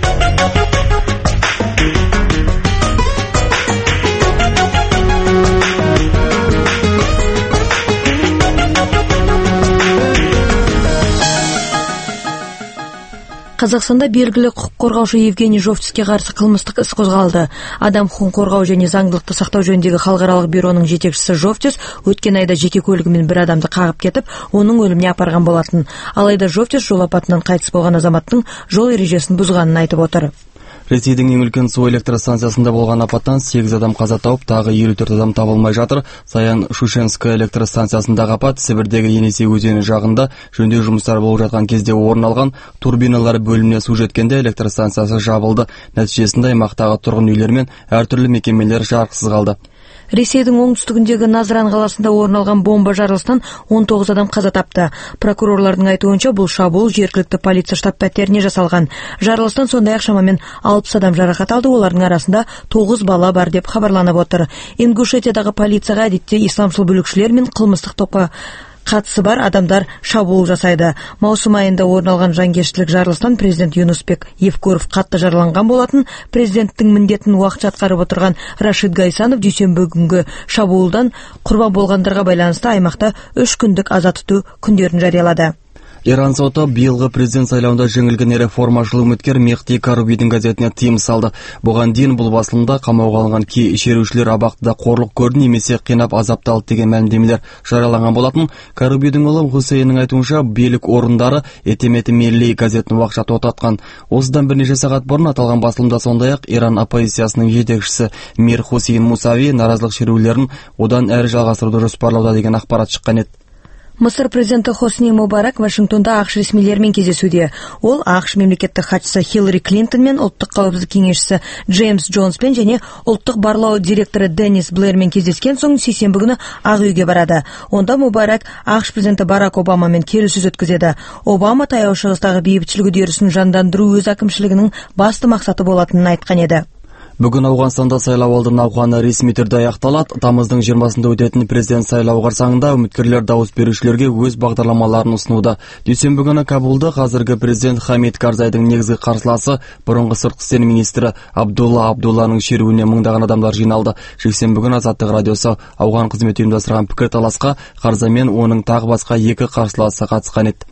Қазақстанда белгілі құқық қорғаушы Евгений Жовтиске қарсы қылмыстық іс қозғалды. Адам құқығын қорғау және заңдылықты сақтау жөніндегі халықаралық бюроның жетекшісі Жовтис өткен айда жеке көлігімен бір адамды қағып кетіп, оның өліміне апарған болатын. Алайда Жовтис жол апатынан қайтыс болған азаматтың жол ережесін бұзғанын айтып отыр. Ресейдің ең үлкен су электростанциясында болған апаттан 8 адам қаза тауып, тағы 54 адам табылмай жатыр. Саян Шушенская электростанциясындағы апат Сібірдегі Енисей өзені жағында жөндеу жұмыстары болып жатқан кезде орын алған. Турбиналар бөліміне су жеткенде электростанциясы жабылды. Нәтижесінде аймақтағы тұрғын үйлер мен әртүрлі мекемелер жарықсыз қалды. Ресейдің оңтүстігіндегі Назран қаласында орын алған бомба жарылысынан 19 адам қаза тапты. Прокурорлардың айтуынша бұл шабуыл жергілікті полиция штаб-пәтеріне жасалған. Жарылыстан сондай-ақ шамамен 60 адам жарақат алды, олардың арасында 9 бала бар деп хабарланып отыр. Ингушетиядағы полицияға әдетте исламшыл бүлікшілер мен қылмыстық топқа қатысы бар адамдар шабуыл жасайды. Маусым айында орын алған жанкештілік жарылыстан президент Юнусбек Евкуров қатты жараланған болатын. Президенттің міндетін уақытша атқарып отырған Рашид Гайсанов дүйсенбі күнгі шабуылдан құрбан болғандарға байланысты аймақта 3 күндік аза тұту күндерін жариялады. Иран соты биылғы президент сайлауында жеңілген реформашыл үміткер Мехди Карубидің газетіне тыйым салды. Бұған дейін бұл басылымда қамауға алынған кей шерушілер абақтыда қорлық көрді немесе қинап азапталды деген мәлімдемелер жарияланған болатын. Карубидің ұлы Хусейннің айтуынша билік орындары Этемети Милли газетін уақытша тоқтатқан. Осыдан бірнеше сағат бұрын аталған басылымда сондай-ақ Иран оппозициясының жетекшісі Мир Хусейн Мусави наразылық шерулерін одан әрі жалғастыруды жоспарлауда деген ақпарат шыққан еді. Мысыр президенті Хосни Мубарак Вашингтонда ақш ресмилерімен кездесуде. Ол ақш мемлекеттік хатшысы Хиллари Клинтон мен ұлттық қауіпсіздік кеңесшісі Джеймс Джонспен және ұлттық барлау директоры Деннис Блэрмен кездескен соң сейсенбі күні Ақ үйге барады. Онда Мубарак ақш президенті Барак Обамамен келіссөз өткізеді. Обама таяу шығыстағы бейбітшілік үдерісін жандандыру өз әкімшілігінің басты мақсаты болатынын айтқан еді. Бүгін Ауғанстанда сайлауалды науқаны ресми түрде аяқталады. Тамыздың 20-сында өтетін президент сайлауы қарсаңында үміткерлер дауыс берушілерге өз бағдарламаларын ұсынуда. Дүйсенбі күні Кабулда қазіргі президент Хамид Карзайдың негізгі қарсыласы бұрынғы сыртқы істер министрі Абдулла Абдулланың шеруіне мыңдаған адамдар жиналды. Жексенбі күні Азаттық радиосы ауған қызметі ұйымдастырған пікірталасқа Карзай мен оның тағы басқа екі қарсыласы қатысқан еді.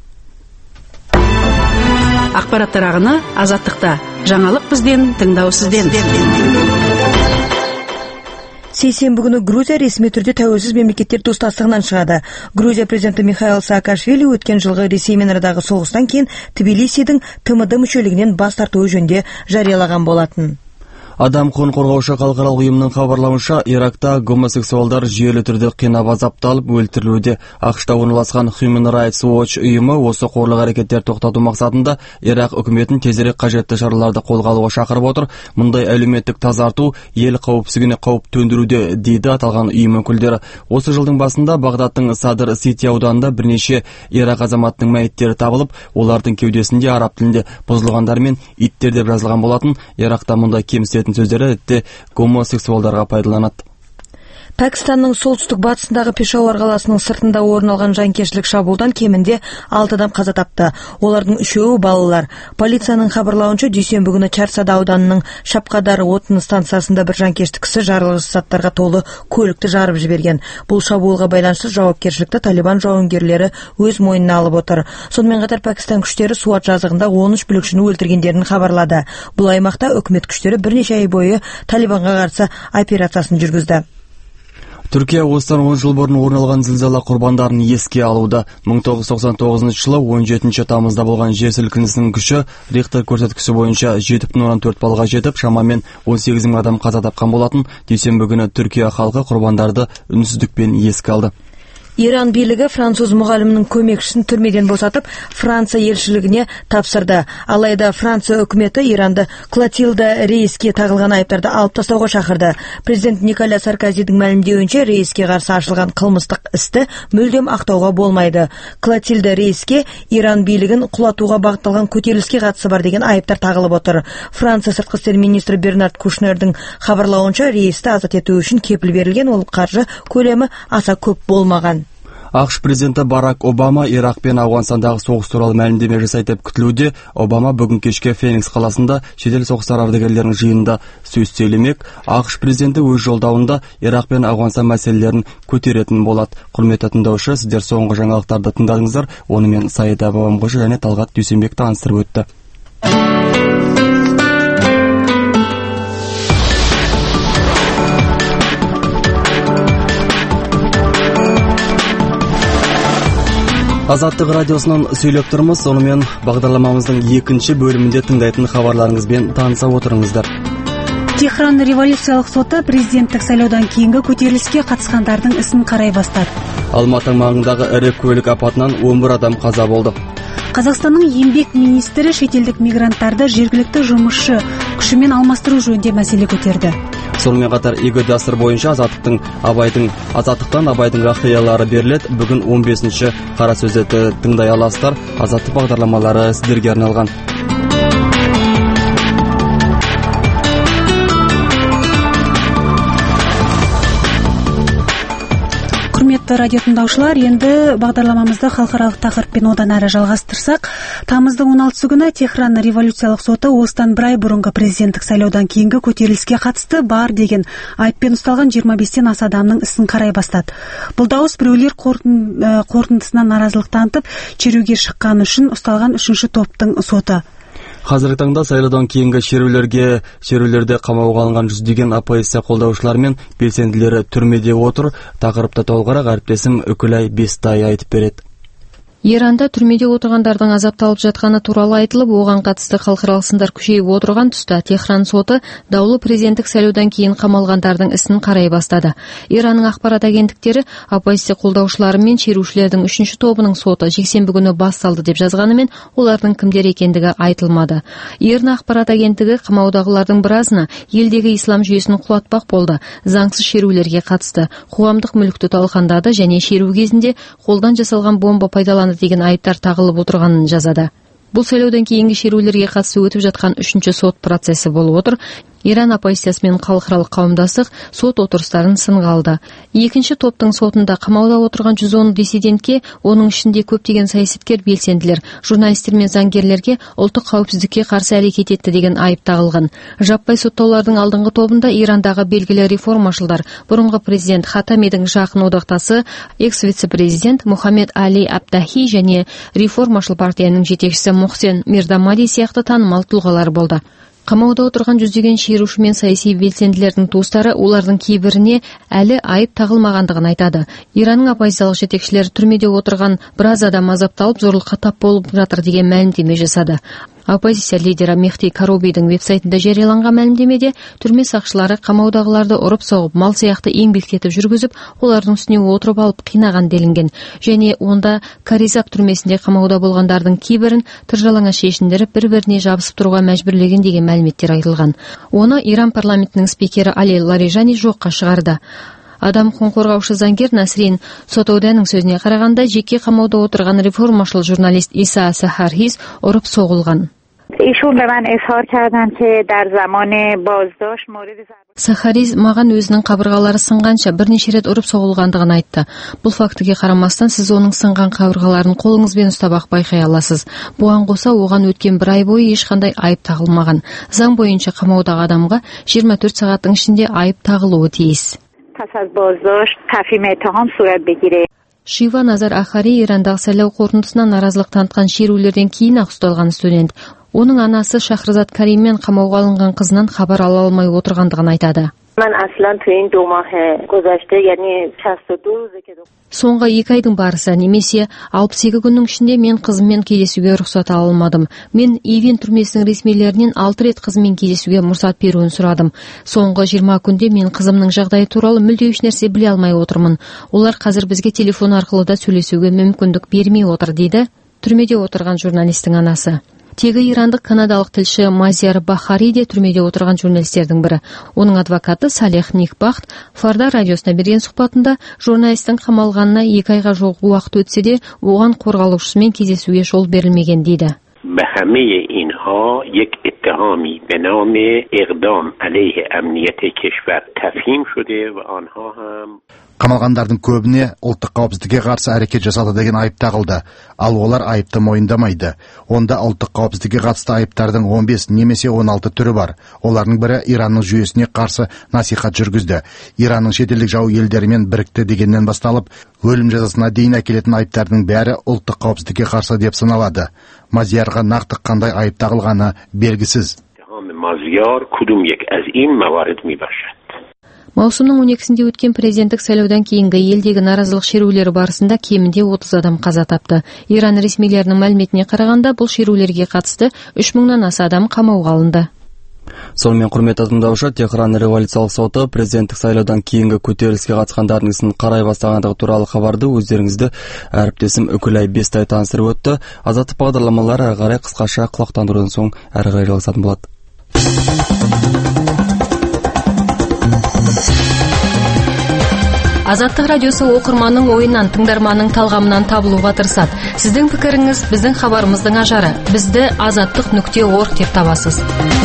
Ақпараттар ағыны Азаттықта. Жаңалық бізден, тыңдау сізден. Сейсенбі күні Грузия ресми түрде тәуелсіз мемлекеттер достастығынан шығады. Грузия президенті Михаил Саакашвили өткен жылғы Ресеймен арадағы соғыстан кейін Тбилисидің ТМД мүшелігінен бас тартуы жөнінде жариялаған болатын. Адам құқығын қорғаушы халықаралық ұйымның хабарлауынша, Иракта гомосексуалдар жүйелі түрде қинап азапталып өлтірілуде. ақш-та орналасқан Human Rights Watch ұйымы осы қорлық әрекеттер тоқтату мақсатында Ирак үкіметін тезірек қажетті шараларды қолға алуға шақырып отыр. Мұндай әлеуметтік тазарту ел қауіпсіздігіне қауіп төндіруде, дейді аталған ұйым өкілдері. Осы жылдың басында Бағдаттың Садр Сити ауданында бірнеше Ирак азаматының мәйіттері табылып, олардың кеудесінде араб тілінде бұзылғандар мен иттер деп жазылған болатын. Иракта мұндай кемсітетін сөздері әдетте гомосексуалдарға пайдаланады. Пәкістанның солтүстік батысындағы Пешауар қаласының сыртында орын алған жанкештілік шабуылдан кемінде 6 адам қаза тапты. Олардың 3-еуі балалар. Полицияның хабарлауынша дүйсенбі күні Чарсада ауданының Шапқадар отын станциясында бір жанкешті кісі жарылғыш заттарға толы көлікті жарып жіберген. Бұл шабуылға байланысты жауапкершілікті Талибан жауынгерлері өз мойнына алып отыр. Сонымен қатар Пәкістан күштері Суат жазығында 13 бүлікшіні өлтіргендерін хабарлады. Бұл аймақта үкімет күштері бірнеше ай бойы Талибанға қарсы операциясын жүргізді. Түркия осыдан 10 жыл бұрын орын алған зілзала құрбандарын еске алуда. 1999 жылы 17 тамызда болған жер сілкінісінің күші Рихтер көрсеткіші бойынша 7,4 балға жетіп, шамамен 18 мың адам қаза тапқан болатын. Дүйсенбі күні Түркия халқы құрбандарды үнсіздікпен еске алды. Иран бийлиги француз мугалимнин көмекчисин түрмеден босатып, Франция елшилигине тапсырды. Алайда Франция өкмөтү Иранды Клотильда рейске тагылган айыптарды алып тастауга чакырды. Президент Николя Саркозидин маалимдеуинче, рейске каршы ачылган кылмыстык исти мүлдем актауга болмайды. Клотильда рейске Иран бийлигин кулатууга багытталган көтөрүлүшкө катысы бар деген айыптар тагылып отур. Франция сырткы иштер министри Бернард Кушнердин кабарлауынча, рейсти азат этүү үчүн кепил берилген, ол каржы көлөмү аса көп болмаган. АКШ президенти Барак Обама Ирак пен Афганстандагы согуш тууралуу маалимдеме жасайт деп күтүлүүдө. Обама бүгүн кечке Феникс каласында шетел согуштар ардагерлеринин жыйынында сөз сөйлемек. АКШ президенти өз жолдауында Ирак пен Афганстан маселелерин көтөрөтүн болот. Курметтүү тыңдоочу, сиздер соңку жаңалыктарды тыңдадыңыздар. Ону мен Саид Абамкожо жана Талгат Дүйсөнбек тааныстырып өттү. Азаттык радиосунан сүйлөп турмуз. Сону менен багдарламамыздын 2-чи бөлүмүндө тыңдайтын кабарларыңыз менен тааныша отуруңуздар. Техран революциялык соты президенттик шайлоодон кийинки көтөрүлүшкө катышкандардын исин карай баштады. Алматы маңындагы ири көлүк апатынан 11 адам каза болду. Казакстандын эмгек министри шетелдик мигранттарды жергиликтүү жумушчу күчү менен алмаштыруу жөнүндө маселе көтөрдү. Сонымен қатар игі дәстүр бойынша азаттықтан Абайдың ақиялары берілет. Бүгін 15-ші қара сөзді тыңдай аласыздар. Азаттық бағдарламалары сіздерге арналған. Құрметті радио тыңдаушылар, енді бағдарламамызды халықаралық тақырыппен одан әрі жалғастырсақ, тамыздың 16 күні Техран революциялық соты осыдан бір ай бұрынғы президенттік сайлаудан кейінгі көтеріліске қатысты бар деген айыппен ұсталған 25-тен аса адамның ісін қарай бастады. Бұл дауыс біреулер қорытындысына наразылық танытып, шеруге шыққаны үшін ұсталған 3-ші топтың соты. Қазіргі таңда сайлаудан кейінгі шерулерде қамауға алынған жүздеген оппозиция қолдаушылар мен белсенділері түрмеде отыр. Тақырыпта толығырақ әріптесім Үкілай Бестай айтып береді. Иранда түрмеде отырғандардың азапталып жатқаны туралы айтылып, оған қатысты халықаралық сындар күшейіп отырған тұста Техран соты даулы президенттік сайлаудан кейін қамалғандардың ісін қарай бастады. Иранның ақпарат агенттіктері оппозиция қолдаушылары мен шерушілердің 3-ші тобының соты жексенбі күні басталды деп жазғанымен, олардың кімдер екендігі айтылмады. Иран ақпарат агенттігі қамаудағылардың біразына елдегі ислам жүйесін құлатпақ болды, заңсыз шерулерге қатысты, қоғамдық мүлікті талқандады және шеру кезінде қолдан жасалған бомба пайдаланды деген айыптар тағылып отырғанын жазады. Бұл сайлаудан кейінгі шерулерге қатысты өтіп жатқан 3-ші сот процесі болып отыр. Иран оппозициясы мен халықаралық қауымдастық сот отырыстарын сынға алды. 2-ші топтың сотында қамауда отырған 110 диссидентке, оның ішінде көптеген саясаткер, белсенділер, журналистер мен заңгерлерге ұлттық қауіпсіздікке қарсы әрекет етті деген айып тағылған. Жаппай соттаулардың алдыңғы тобында Ирандағы белгілі реформашылдар, бұрынғы президент Хатамидің жақын одақтасы, экс-вице-президент Мухаммед Али Абдахи және реформашыл партияның жетекшісі Мухсен Мирдамади сияқты танымал тұлғалар болды. Қамауда отырған жүздеген шерушы мен саяси белсенділердің туыстары олардың кейбіріне әлі айып тағылмағандығын айтады. Иранның оппозициялық жетекшілері түрмеде отырған біраз адам азапталып, зорлыққа тап болып жатыр деген мәлімдеме жасады. Оппозиция лидері Мехди Карубидің веб-сайтында жарияланған мәлімдемеде түрме сақшылары қамаудағыларды ұрып соғып, мал сияқты еңбектетіп жүргізіп, олардың үстіне отырып алып қинаған делінген. Және онда Каризак түрмесінде қамауда болғандардың кейбірін тыржалаңа шешіндіріп, бір-біріне жабысып тұруға мәжбүрлеген деген мәліметтер айтылған. Оны Иран парламентінің спикері Али Ларижани жоққа шығарды. Адам құқығын қорғаушы заңгер Насрин Сотауданың сөзіне қарағанда, жеке қамауда отырған реформашыл журналист Иса Сахархиз ұрып соғылған. Сахариз маған өзінің қабырғалары сынғанша бірнеше рет ұрып соғылғандығын айтты. Бұл фактіге қарамастан, сіз оның сынған қабырғаларын қолыңызбен ұстап байқай аласыз. Бұған қоса, оған өткен бір ай бойы ешқандай айып тағылмаған. Заң бойынша қамаудағы адамға 24 сағаттың ішінде айып тағылуы тиіс. Шива Назар Ахари Ирандағы сайлау қорытындысына наразылық танытқан шерулерден кейін ұсталған студент. Оның анасы Шахрзад Кариммен қамауға алынған қызынан хабар ала алмай отырғандығын айтады. من اصلا تو این 2 ماه گذشته یعنی 62 روزه که Соңғы 2 айдың барысы немесе 62 күннің ішінде мен қызыммен кездесуге рұқсат ала алмадым. Мен Ивен түрмесінің ресмилерінен 6 рет қызыммен кездесуге мұрсат беруін сұрадым. Соңғы 20 күнде мен қызымның жағдайы туралы мүлде еш нәрсе біле алмай отырмын. Олар қазір бізге телефон арқылы да сөйлесуге мүмкіндік бермей отыр, дейді түрмеде отырған журналистің анасы. Тегі ирандық канадалық тілші Мазияр Бахари де түрмеде отырған журналистердің бірі. Оның адвокаты Салех Никбахт Фарда радиосына берген сұхбатында журналистің қамалғанына 2 айға жуық уақыт өтсе де, оған қорғалушысымен кездесуге жол берілмеген дейді. به همه اینها یک اتهامی به نام اقدام علیه امنیت کشور تفهیم شده و آنها هم Қамалғандардың көбіне ұлттық қауіпсіздікке қарсы әрекет жасады деген айып тағылды, ал олар айыпты мойындамайды. Онда ұлттық қауіпсіздікке қатысты айыптардың 15 немесе 16 түрі бар. Олардың бірі Иранның жүйесіне қарсы насихат жүргізді. Иранның шетелдік жау елдерімен бірікті дегеннен басталып, өлім жазасына дейін әкелетін айыптардың бәрі ұлттық қауіпсіздікке қарсы деп саналады. Мазиярға нақты қандай айып тағылғаны белгісіз. مازیار کدوم یک از این موارد میباشد. Маусымның 12-сінде өткен президенттік сайлаудан кейінгі елдегі наразылық шерулері барысында кемінде 30 адам қаза тапты. Иран ресмилерінің мәліметіне қарағанда бұл шерулерге қатысты 3000-нан аса адам қамауға алынды. Сонымен құрметті тыңдаушы, Техран революциялық соты президенттік сайлаудан кейінгі көтеріліске қатысқандардың ісін қарай бастағандығы туралы хабарды өздеріңізді әріптесім Үкілай Бестай таныстырып өтті. Азаттық бағдарламалары әрі қарай қысқаша құлақтандырудан соң әрі қарай жалғасатын болады. Азаттық радиосы оқырманның ойынан, тыңдарманның талғамынан табылуға тырысады. Сіздің пікіріңіз біздің хабарымыздың ажары. Бізді azatliq.org деп табасыз.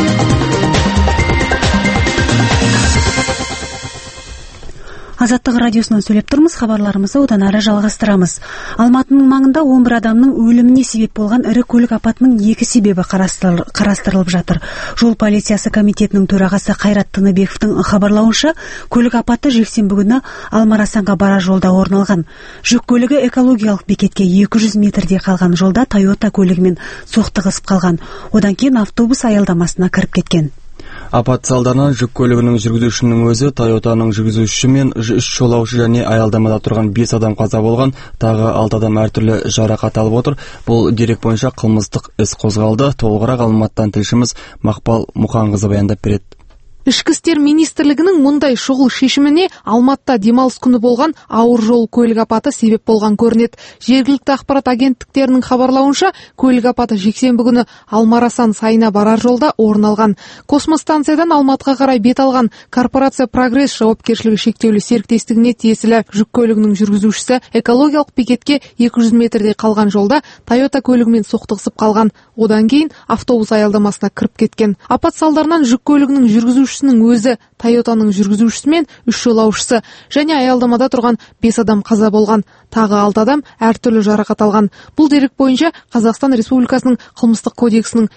Азаттық радиосынан сөйлеп тұрмыз, хабарларымызды одан әрі жалғастырамыз. Алматының маңында 11 адамның өліміне себеп болған ірі көлік апатының 2 себебі қарастырылып жатыр. Жол полициясы комитетінің төрағасы Қайрат Тыныбековтың хабарлауынша, көлік апаты жексенбі күні Алмарасанға барар жолда орын алған. Жүк көлігі экологиялық бекетке 200 метрде қалған жолда Toyota көлігімен соқтығысып қалған. Одан кейін автобус аялдамасына кіріп кеткен. Апат салдарынан жүк көлігінің жүргізушісінің өзі, Toyotаның жүргізушісі мен 3 жолаушы және аялдамада тұрған 5 адам қаза болған, тағы 6 адам әртүрлі жарақат алып отыр. Бұл дерек бойынша қылмыстық іс қозғалды. Толығырақ Алматыдан тілшіміз Мақпал Мұханқызы баяндап береді. Ішкі істер министрлігінің мұндай шұғыл шешіміне Алматыда демалыс күні болған ауыр жол көлік апаты себеп болған көрінеді. Жергілікті ақпарат агенттіктерінің хабарлауынша, көлік апаты жексенбі күні Алмарасан сайына барар жолда орын алған. Космос станциядан Алматыға қарай бет алған корпорация Прогресс жауапкершілігі шектеулі серіктестігіне тиесілі жүк көлігінің жүргізушісі экологиялық бекетке 200 метрде қалған жолда Toyota көлігімен соқтығысып қалған. Одан кейін автобус аялдамасына кіріп кеткен. Апат салдарынан жүк көлігінің жүргізушісінің өзі, Toyotаның жүргізушісі мен 3 жолаушысы және аялдамада тұрған 5 адам қаза болған. Тағы 6 адам әртүрлі жарақат алған. Бұл дерек бойынша Қазақстан Республикасының қылмыстық кодексінің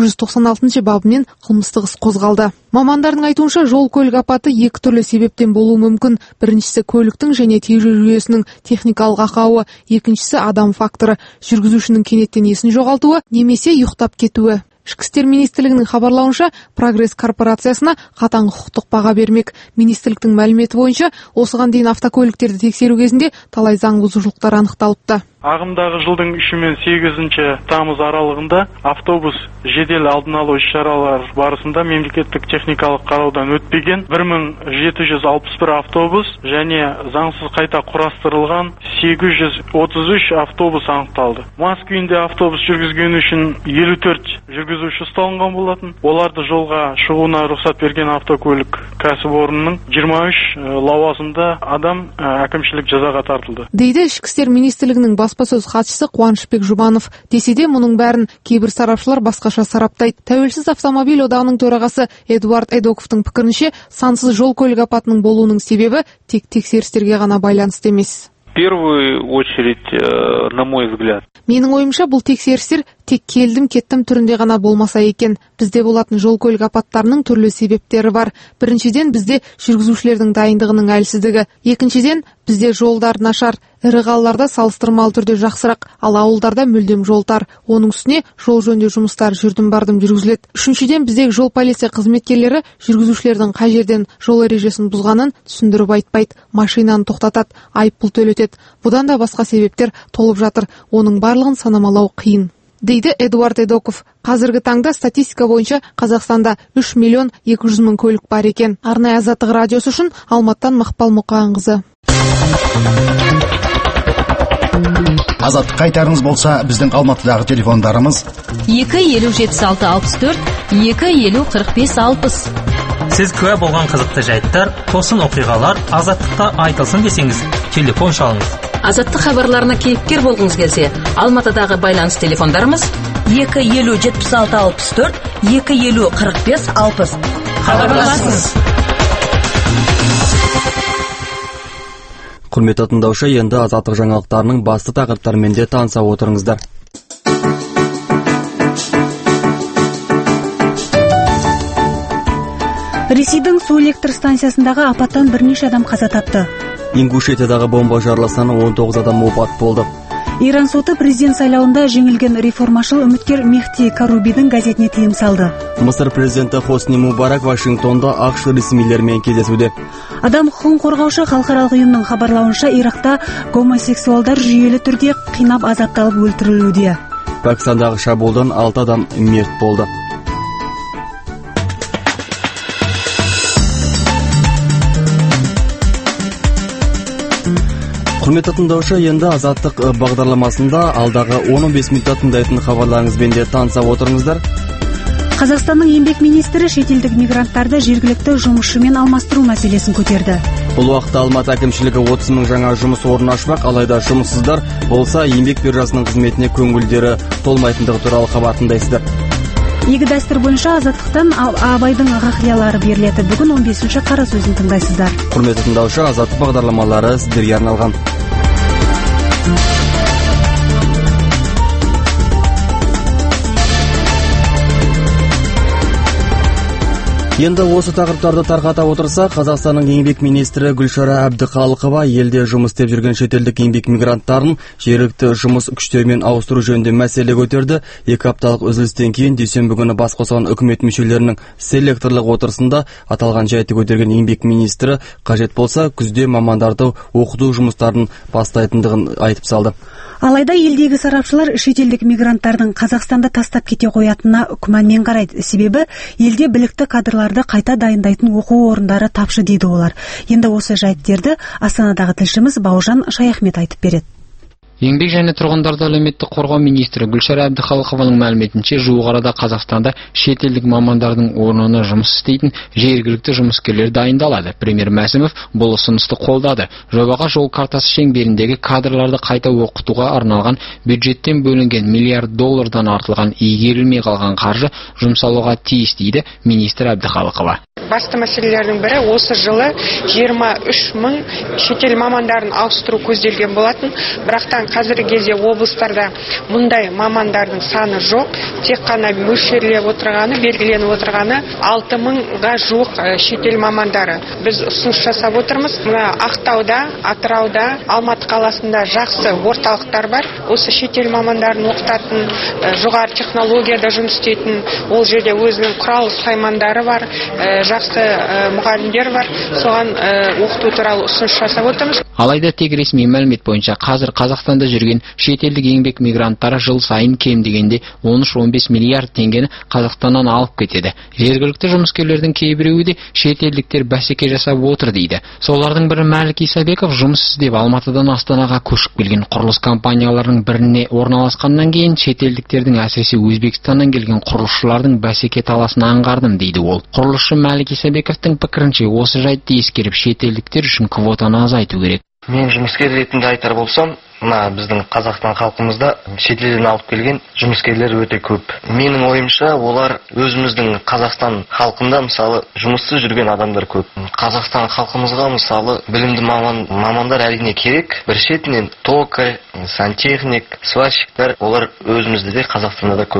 296 бабымен қылмыстық іс қозғалды. Мамандардың айтуынша, жол көлік апаты 2 түрлі себептен болуы мүмкін. Біріншісі көліктің және тежеу жүйесінің техникалық ақауы, екіншісі адам факторы, жүргізушінің кенеттен есін жоғалтуы немесе ұйықтап кетуі. Ішкі істер министрлігінің хабарлауынша, Прогресс корпорациясына қатаң құқықтық баға бермек. Министрліктің мәліметі бойынша, осыған дейін автокөліктерді тексеру кезінде талай заң бұзушылықтар анықталыпты. Ағымдағы жылдың 3 мен 8 тамыз аралығында автобус жедел алдын алу іс-шаралар барысында мемлекеттік техникалық қараудан өтпеген 1761 автобус және заңсыз қайта құрастырылған 833 автобус анықталды. Мас күйінде автобус жүргізгені үшін 54 жүргізуші ұсталынған болатын. Оларды жолға шығуына рұқсат берген автокөлік кәсіпорнының 23 лауазымды адам әкімшілік жазаға тартылды. Дейді Ішкі істер министрлігінің баспасөз хатшысы Қуанышбек Жұбанов. Десе де мұның бәрін кейбір сарапшылар басқаша сараптайды. Тәуелсіз автомобиль одағының төрағасы Эдуард Эдоковтың пікірінше, сансыз жол көлік апатының болуының себебі тек тексерістерге ғана байланысты емес. В первую очередь, на мой взгляд. Менің ойымша, бұл тексерістер тек келдім-кеттім түрінде ғана болмаса екен. Бізде болатын жол көлік апаттарының түрлі себептері бар. Біріншіден, бізде жүргізушілердің дайындығының әлсіздігі. Екіншіден, бізде жолдар нашар, Ірі қалаларда салыстырмалы түрде жақсырақ, ал ауылдарда мүлдем жол тар. Оның үстіне жол жөндеу жұмыстары жүрдім-бардым жүргізіледі. Үшіншіден, біздегі жол полиция қызметкерлері жүргізушілердің қай жерден жол ережесін бұзғанын түсіндіріп айтпайды, машинаны тоқтатады, айыппұл төлетеді. Бұдан да басқа себептер толып жатыр. Оның барлығын санамалау қиын, дейді Эдуард Эдоков. Қазіргі таңда статистика бойынша Қазақстанда 3 миллион 200 мың көлік бар екен. Арнайы Азаттық радиосы үшін Алматтан Мақпал Мұқанқызы. Азаттық айтарыңыз болса, біздің Алматыдағы телефондарымыз 2-50-76-64, 2-50-45-60. Сіз куә болған қызықты жайттар, тосын оқиғалар Азаттықта айтылсын десеңіз, телефон шалыңыз. Азаттық хабарларына кейіпкер болғыңыз келсе, Алматыдағы байланыс телефондарымыз 2-50-76-64, 2-50-45-60. Хабарласыңыз. Құрметті тыңдаушы, енді Азаттық жаңалықтарының басты тақырыптарымен де таныса отырыңыздар. Ресейдің су электр станциясындағы апаттан бірнеше адам қаза тапты. Ингушетиядағы бомба жарылысынан 19 адам опат болды. Иран соты президент сайлауында жеңілген реформашыл үміткер Мехти Карубидің газетіне тыйым салды. Мысыр президенті Хосни Мубарак Вашингтонда ақш ресмилермен кездесуде. Адам құқығын қорғаушы халықаралық ұйымның хабарлауынша, Иракта гомосексуалдар жүйелі түрде қинап азапталып өлтірілуде. Пәкістандағы шабуылдан 6 адам мерт болды. Құрметті тыңдаушы, енді Азаттық бағдарламасында алдағы 15 минутта тыңдайтын хабарларыңызбен де таныса отырыңыздар. Қазақстанның еңбек министрі шетелдік мигранттарды жергілікті жұмысшымен алмастыру мәселесін көтерді. Бұл уақытта Алматы әкімшілігі 30 мың жаңа жұмыс орнын ашпақ, алайда жұмыссыздар болса еңбек биржасының қызметіне көңілдері толмайтындығы туралы хабар тыңдайсыздар. Игі дәстүр бойынша Азаттықтан Абайдың ғақлиялары беріледі. Бүгін 15-ші қара сөзін тыңдайсыздар. Құрметті тыңдаушы, Азаттық бағдарламалары сіздерге арналған. Енді осы тақырыптарды тарқата отырса, Қазақстанның еңбек министрі Гүлшара Әбдіқалықова елде жұмыс істеп жүрген шетелдік еңбек мигранттарын жергілікті жұмыс күштерімен ауыстыру жөнінде мәселе көтерді. 2 апталық үзілістен кейін дүйсенбі күні бас қосқан үкімет мүшелерінің селекторлық отырысында аталған жайтты көтерген еңбек министрі қажет болса күзде мамандарды оқыту жұмыстарын бастайтындығын айтып салды. Алайда елдегі сарапшылар шетелдік мигранттардың Қазақстанда тастап кете қоятынына күмәнмен қарайды. Себебі елде білікті кадрларды қайта дайындайтын оқу орындары тапшы дейді олар. Енді осы жайттерді Астанадағы тілшіміз Бауыржан Шаяхмет айтып береді. Еңбек және тұрғындарды әлеуметтік қорғау министрі Гүлшара Әбдіқалықованың мәліметінше, жуық арада Қазақстанда шетелдік мамандардың орнына жұмыс істейтін жергілікті жұмыскерлер дайындалады. Премьер Мәсімов бұл ұсынысты қолдады. Жобаға жол картасы шеңберіндегі кадрларды қайта оқытуға арналған бюджеттен бөлінген $1 миллиард артылған игерілмей қалған қаржы жұмсалуға тиіс дейді министр Әбдіқалықова. Басты мәселелердің бірі осы жылы 23 мың шетел мамандарын ауыстыру көзделген болатын. Бірақтан қазіргі кезде облыстарда мұндай мамандардың саны жоқ. Тек қана мөлшерлеп отырғаны, белгіленіп отырғаны 6 мыңға жуық шетел мамандары. Біз ұсыныс жасап отырмыз. Мына Ақтауда, Атырауда, Алматы қаласында жақсы орталықтар бар. Осы шетел мамандарын оқытатын, жоғары технологияда жұмыс істейтін, ол жерде өзінің құрал саймандары бар. Жақсы мұғалімдер бар, соған оқыту туралы ұсыныс жасап отырмыз. Алайда тек ресми мәлімет бойынша қазір Қазақстанда жүрген шетелдік еңбек мигранттары жыл сайын кем дегенде 13-15 миллиард теңгені Қазақстаннан алып кетеді. Жергілікті жұмыскерлердің кейбіреуі де шетелдіктер бәсеке жасап отыр дейді. Солардың бірі Мәлік Исабеков жұмыс іздеп Алматыдан Астанаға көшіп келген. Құрылыс компанияларының біріне орналасқаннан кейін шетелдіктердің, әсіресе Өзбекстаннан келген құрылысшылардың бәсеке таласын аңғардым дейді ол. Құрылысшы Мәлік Исабековтың пікірінше, осы жайтты ескеріп шетелдіктер үшін квотаны азайту керек. Мен жұмыскер ретінде айтар болсам, біздің Қазақстан халқымызда шетелден алып келген жұмыскерлер өте көп. Менің ойымша, олар өзіміздің Қазақстан халқында мысалы жұмыссыз жүрген адамдар көп. Қазақстан халқымызға мысалы білімді мамандар әрине керек. Бір шетінен токарь, сантехник, сварщиктер, олар өзімізде де Қазақстанда да көп.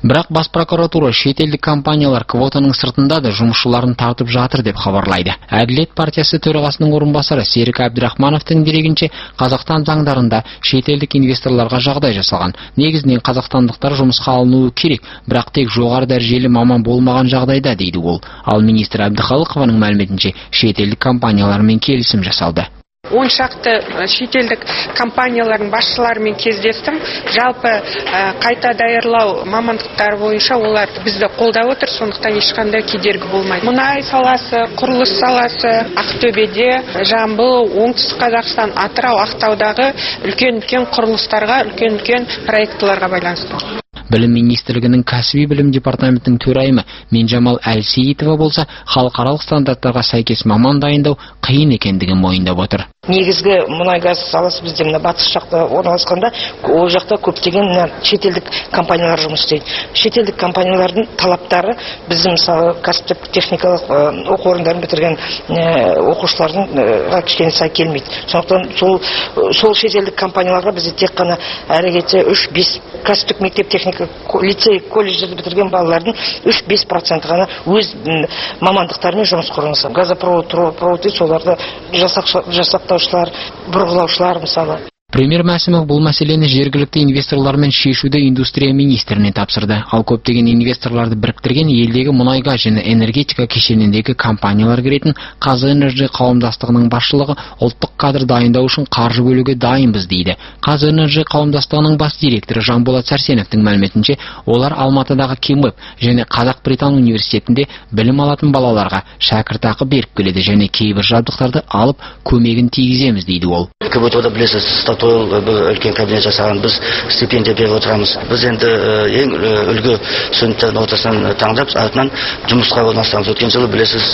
Бірақ бас прокуратура шетелдік компаниялар квотаның сыртында да жұмысшыларын тартып жатыр деп хабарлайды. Әділет партиясы төрағасының орынбасары Серік Әбдірахмановтың дерегінше, Қазақстан заңдарында шетелдік инвесторларға жағдай жасалған. Негізінен қазақстандықтар жұмысқа алынуы керек, бірақ тек жоғары дәрежелі маман болмаған жағдайда, дейді ол. Ал министр Әбдіхалықованың мәліметінше, шетелдік компаниялармен келісім жасалды. 10 шақты шетелдік компаниялардың басшыларымен кездестім. Жалпы қайта даярлау мамандықтары бойынша олар бізді қолдап отыр, сондықтан ешқандай кедергі болмайды. Мұнай саласы, құрылыс саласы, Ақтөбеде, Жамбыл, Оңтүстік Қазақстан, Атырау, Ақтаудағы үлкен құрылыстарға, үлкен проектларға байланысты. Білім министрлігінің кәсіби білім департаментінің төрайымы Менжамал Әлсейітова болса, халықаралық стандарттарға сәйкес маман дайындау қиын екендігін мойындап отыр. Негізгі мұнай-газ саласы бізде мына батыс жақта орналасқанда, ол жақта көптеген шетелдік компаниялар жұмыс істейді. Шетелдік компаниялардың талаптары біздің мысалы кәсіптік техникалық оқу орындарын бітірген оқушылардың кішкене сай келмейді. Сондықтан сол шетелдік компанияларға бізде тек қана әрекетте 3-5 кәсіптік мектеп техника лицей колледждерді бітірген балалардың 3-5% ғана өз мамандықтарымен жұмыс құрылысы. Газопровод соларды жасақтаушылар, бұрғылаушылар мысалы. Премьер Мәсімов бұл мәселені жергілікті инвесторлармен шешуді индустрия министріне тапсырды. Ал көптеген инвесторларды біріктірген елдегі мұнай-газ және энергетика кешеніндегі компаниялар кіретін Қазэнерджи қауымдастығының басшылығы ұлттық кадр дайындау үшін қаржы бөлуге дайынбыз дейді. Қазэнерджи қауымдастығының бас директоры Жанболат Сәрсеновтің мәліметінше, олар Алматыдағы Кемвеб және Қазақ-Британ университетінде білім алатын балаларға шәкіртақы беріп келеді және кейбір жабдықтарды алып көмегін тигіземіз дейді ол. Үлкен кабинет жасаған, біз стипендия беріп отырамыз. Біз енді ең үлгі студенттердің ортасынан таңдап, артынан жұмысқа орналастырамыз. Өткен жылы білесіз,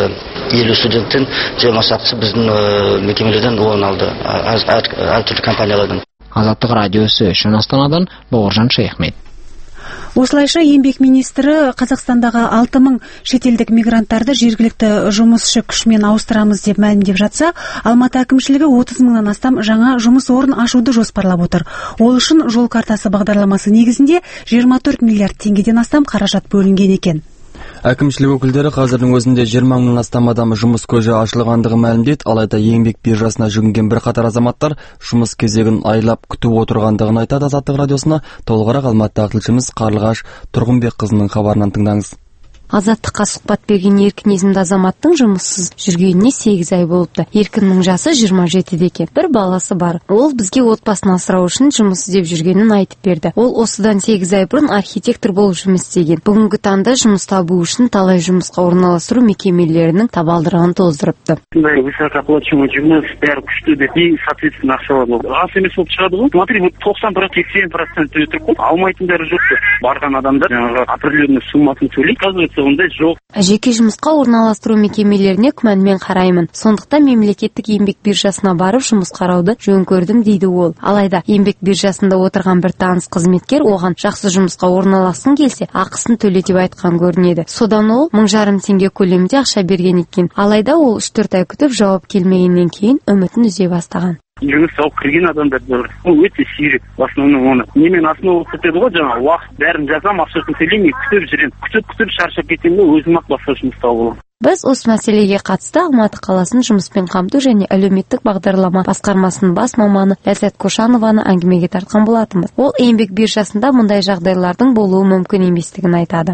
50 студенттің 26-сы біздің мекемелерден орын алды, әртүрлі компаниялардан. Азаттық радиосы үшін Астанадан Бауыржан Шейхмет. Осылайша еңбек министрі Қазақстандағы 6000 шетелдік мигранттарды жергілікті жұмысшы күшімен ауыстырамыз деп мәлімдеп жатса, Алматы әкімшілігі 30 мыңнан астам жаңа жұмыс орын ашуды жоспарлап отыр. Ол үшін жол картасы бағдарламасы негізінде 24 миллиард теңгеден астам қаражат бөлінген екен. Әкімшілік өкілдері қазірдің өзінде 20 мыңнан астам адам жұмыс көзі ашылғандығы мәлімдейді, алайда еңбек биржасына жүгінген бірқатар азаматтар жұмыс кезегін айлап күтіп отырғандығын айтады. Азаттық радиосына толығырақ Алматыдағы тілшіміз Қарлығаш Тұрғынбекқызының хабарынан тыңдаңыз. Азаттыққа сұхбат берген Еркін есімді азаматтың жұмыссыз жүргеніне 8 ай болыпты. Еркіннің жасы 27-де екен. Бір баласы бар. Ол бізге отбасын асырау үшін жұмыс іздеп жүргенін айтып берді. Ол осыдан 8 ай бұрын архитектор болып жұмыс істеген. Бүгінгі таңда жұмыс табу үшін талай жұмысқа орналастыру мекемелерінің табалдырығын тоздырыпты. Высокооплачиваемый бәрі күшті деп, и соответственно ақшалар болды. Аз емес болып шығады ғой. Смотри, 90-80% өтірік қой. Алмайтындары жоқ. Барған адамдар определенный суммасын төлейді. Жеке жұмысқа орналастыру мекемелеріне күмәнмен қараймын. Сондықтан мемлекеттік еңбек биржасына барып жұмыс қарауды жөн көрдім дейді ол. Алайда еңбек биржасында отырған бір таныс қызметкер оған жақсы жұмысқа орналассын келсе, ақысын төле деп айтқан көрінеді. Содан ол 1500 теңге көлемінде ақша берген екен. Алайда ол 3-4 ай күтіп жауап келмегеннен кейін үмітін үзе бастаған. Жұмыс тауып кірген адамдар ол өте сирек. В основном оны немен основа күтеді ғой, жаңа уақыт бәрін жазам, ақшасын төлемей күтіп жүрем. Күтіп шаршап кетемін, өзім-ақ басқа жұмыс тауып аламын. Біз осы мәселеге қатысты Алматы қаласының жұмыспен қамту және әлеуметтік бағдарлама басқармасының бас маманы Ләззат Кошанованы әңгімеге тартқан болатынбыз. Ол еңбек биржасында мұндай жағдайлардың болуы мүмкін еместігін айтады.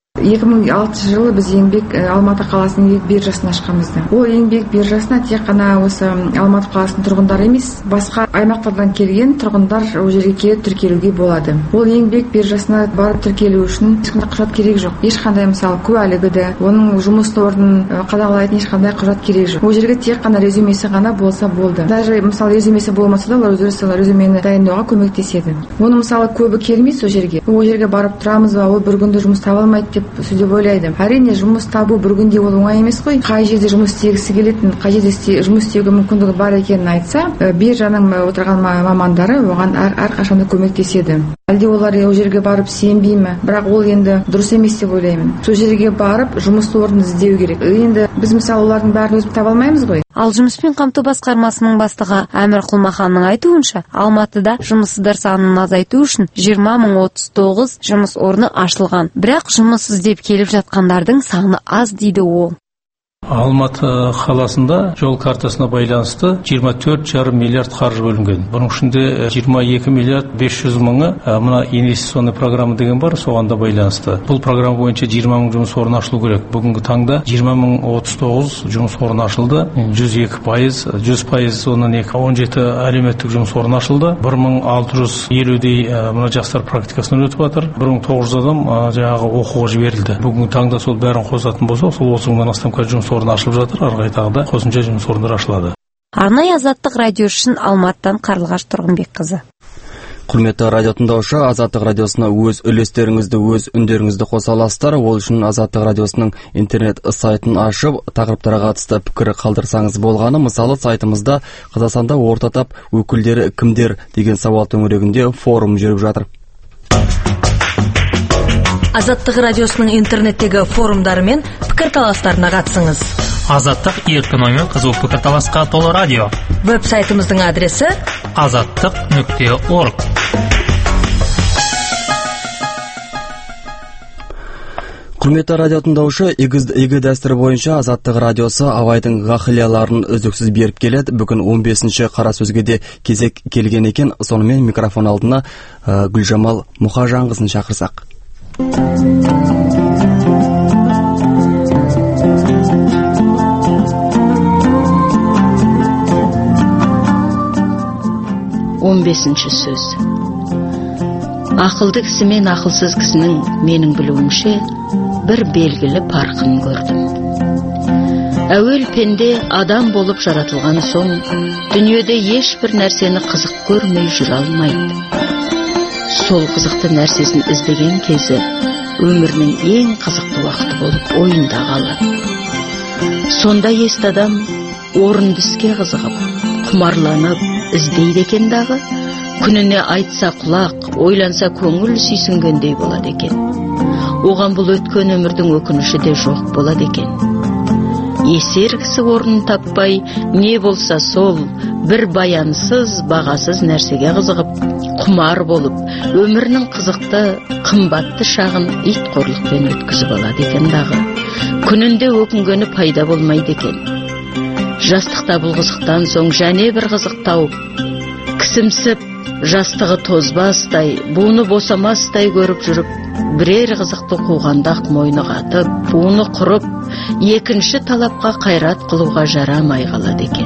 2006 жылы біз Алматы қаласының еңбек биржасын ашқанбызды. Ол еңбек биржасына тек қана осы Алматы қаласының тұрғындары емес, басқа аймақтардан келген тұрғындар ол жерге келіп тіркелуге болады. Ол еңбек биржасына барып тіркелу үшін ешқандай құжат керек жоқ. Ешқандай мысалы куәлігі, оның жұмыс орнын қадағалайтын ешқандай құжат керек жоқ. Ол жерге тек қана резюмесі ғана болса болды. Даже мысалы резюмесі болмаса да олар өздері резюмені дайындауға көмектеседі. Оны мысалы көбі келмейді сол жерге. Ол жерге барып тұрамыз ба, ол бір күнде жұмыс таба алмайды деп сөйлеп ойлайды. Әрине жұмыс табу бір күнде ол оңай емес қой. Қай жерде жұмыс істегісі келетін, қай жерде жұмыс істеуге мүмкіндігі бар екенін айтса, биржаның отырған мамандары оған әрқашанда көмектеседі. Әлде олар ол жерге барып сенбей ме? Бірақ ол енді дұрыс емес деп ойлаймын. Сол жерге барып жұмыс орнын іздеу керек. Енді біз мысалы олардың бәрін өзіміз таба алмаймыз ғой. Ал жұмыспен қамту басқармасының бастығы Әмір Құлмаханның айтуынша, Алматыда жұмыссыздар санын азайту үшін 20.039 жұмыс орны ашылған. Бірақ жұмыс іздеп келіп жатқандардың саны аз дейді ол. Алматы қаласында жол картасына байланысты 24,5 миллиард қаржы бөлінген. Бұның ішінде 22 миллиард 500 мыңы мына инвестиционный программа деген бар, соғанда байланысты. Бұл программа бойынша 20 мың жұмыс орны ашылу керек. Бүгінгі таңда 20.039 жұмыс орны ашылды. 102%, 100% онан 17 әлеуметтік жұмыс орны ашылды. 1650-дей мына жастар практикасынан өтіп жатыр. 1900 адам жаңағы оқуға жіберілді. Бүгінгі таңда сол бәрін қосатын болсақ, сол 30 мыңнан астам жұмыс орны ашылып жатыр, ары қарай тағы да қосымша жұмыс орындары ашылады. Арнайы Азаттық радио үшін Алматыдан Қарлығаш Тұрғынбекқызы. Құрметті радио тыңдаушы, Азаттық радиосына өз үлестеріңізді, өз үндеріңізді қоса аласыздар. Ол үшін Азаттық радиосының интернет сайтын ашып, тақырыптарға қатысты пікір қалдырсаңыз болғаны. Мысалы, сайтымызда Қазақстанда орта тап өкілдері кімдер деген сауал төңірегінде форум жүріп жатыр. Азаттық радиосының интернеттегі форумдары мен пікірталастарына қатысыңыз. Азаттық еркін оймен қызу пікірталасқа толы радио. Веб-сайтымыздың адресі azattiq.org. Құрметті радио тыңдаушы, игі дәстүр бойынша Азаттық радиосы Абайдың ғақлияларын үздіксіз беріп келеді. Бүгін 15-ші қара сөзге де кезек келген екен. Сонымен микрофон алдына Гүлжамал Мұхажанқызын шақырсақ. 15-ші сөз. Ақылды кісі мен ақылсыз кісінің менің білуімше бір белгілі парқын көрдім. Әуел пенде адам болып жаратылған соң, дүниеде ешбір нәрсені қызық көрмей жүре алмайды. Сол қызықты нәрсесін іздеген кезі өмірінің ең қызықты уақыты болып ойында қалады. Сонда есті адам орынды іске қызығып, құмарланып іздейді екен дағы, күніне айтса құлақ, ойланса көңіл сүйсінгендей болады екен. Оған бұл өткен өмірдің өкініші де жоқ болады екен. Есер кісі орнын таппай, не болса сол, бір баянсыз, бағасыз нәрсеге қызығып, құмар болып, өмірінің қызықты, қымбатты шағын ит қорлықпен өткізіп алады екен дағы. Күнінде өкінгені пайда болмайды екен. Жастықта бұл қызықтан соң және бір қызық тауып, кісімсіп, жастығы тозбастай, буыны босамастай көріп жүріп, бірер қызықты қуғандақ мойны қатып, буыны құрып, екінші талапқа қайрат қылуға жарамай қалады екен.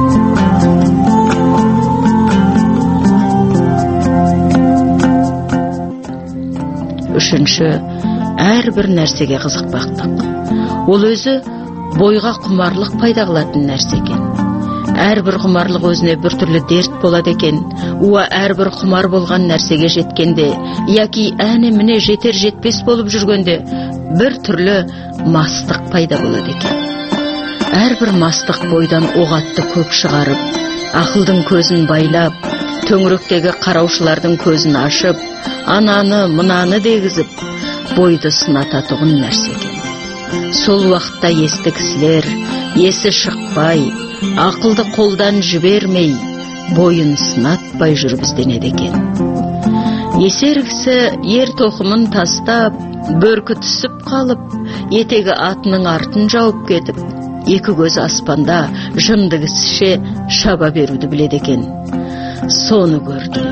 Үшінші, әрбір нәрсеге қызықпақтық. Ол өзі бойға құмарлық пайда қылатын нәрсе екен. Әрбір құмарлық өзіне бір түрлі дерт болады екен. Уа әрбір құмар болған нәрсеге жеткенде, яки әне міне жетер жетпес болып жүргенде, бір түрлі мастық пайда болады екен. Әрбір мастық бойдан оғатты көк шығарып, ақылдың көзін байлап, төңіректегі қараушылардың көзін ашып, ананы мынаны дегізіп, бойды сынататұғын нәрсе екен. Сол уақытта есті кісілер, есі шықпай, ақылды қолдан жібермей, бойын сынатпай жүріп ізденеді екен. Есер кісі ер тоқымын тастап, бөркі түсіп қалып, етегі атының артын жауып кетіп, екі көз аспанда жынды кісіше шаба беруді біледі екен. Соны көрдім.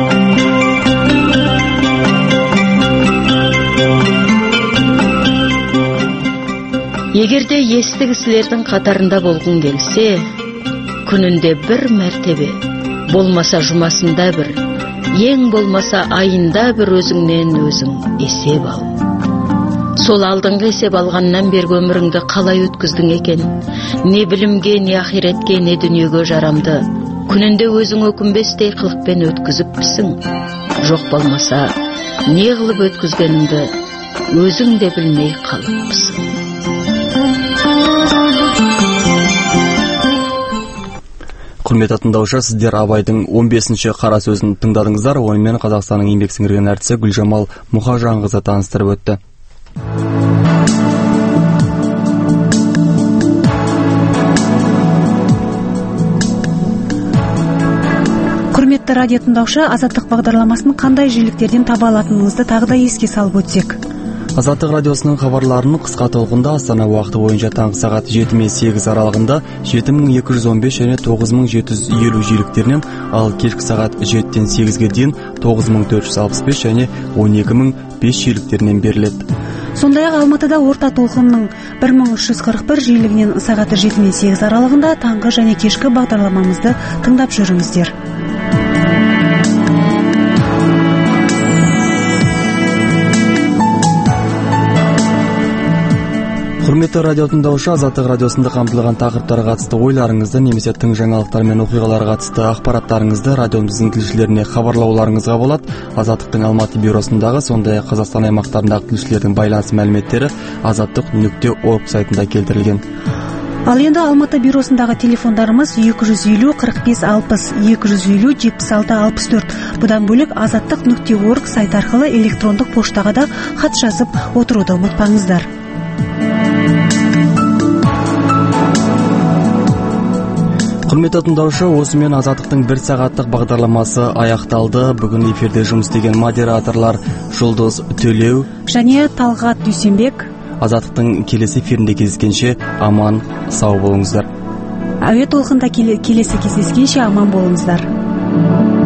Егерде есті кісілердің қатарында болғың келсе, күнінде бір мәртебе, болмаса жұмасында бір, ең болмаса айында бір өзіңнен өзің есеп ал. Сол алдыңғы есеп алғаннан бергі өміріңді қалай өткіздің екен? Не білімге, не ахиретке, не дүниеге жарамды? Күнінде өзің өкінбестей қылықпен өткізіппісің? Жоқ болмаса, не қылып өткізгеніңді өзің де білмей қалыппысың? Құрметті тыңдаушы, сіздер Абайдың 15-ші қара сөзін тыңдадыңыздар. Онымен Қазақстанның еңбек сіңірген әртісі Гүлжамал Мұхажанқызы таныстырып өтті. Құрметті радио тыңдаушы, Азаттық бағдарламасын қандай жиіліктерден таба алатыныңызды тағы да еске салып өтсек. Азаттық радиосының хабарларының қысқа толқында Астана уақыты бойынша таңғы сағат 7 мен 8 аралығында 7215 және 9750 жиіліктерінен, ал кешкі сағат 7-тен 8-ге дейін 9465 және 12005 жиіліктерінен беріледі. Сондай-ақ Алматыда орта толқынның 1341 жиілігінен сағаты 7 мен 8 аралығында таңғы және кешкі бағдарламамызды тыңдап жүріңіздер. Құрметті радио тыңдаушы, Азаттық радиосында қамтылған тақырыптарға қатысты ойларыңызды немесе тың жаңалықтар мен оқиғаларға қатысты ақпараттарыңызды радиомыздың тілшілеріне хабарлауларыңызға болады. Азаттықтың Алматы бюросындағы, сондай-ақ Қазақстан аймақтарындағы тілшілердің байланыс мәліметтері azattiq.org сайтында келтірілген. Ал енді Алматы бюросындағы телефондарымыз 250 45 60 250 76 64. Бұдан бөлек azattiq.org сайт арқылы электрондық поштаға да хат жазып отыруды ұмытпаңыздар. Құрметті тыңдаушы, осымен Азаттықтың 1 сағаттық бағдарламасы аяқталды. Бүгін эфирде жұмыс істеген модераторлар Жұлдыз Төлеу және Талғат Дүйсенбек. Азаттықтың келесі эфирінде кездескенше аман, сау болыңыздар. Әуе толқында келесі кездескенше аман болыңыздар.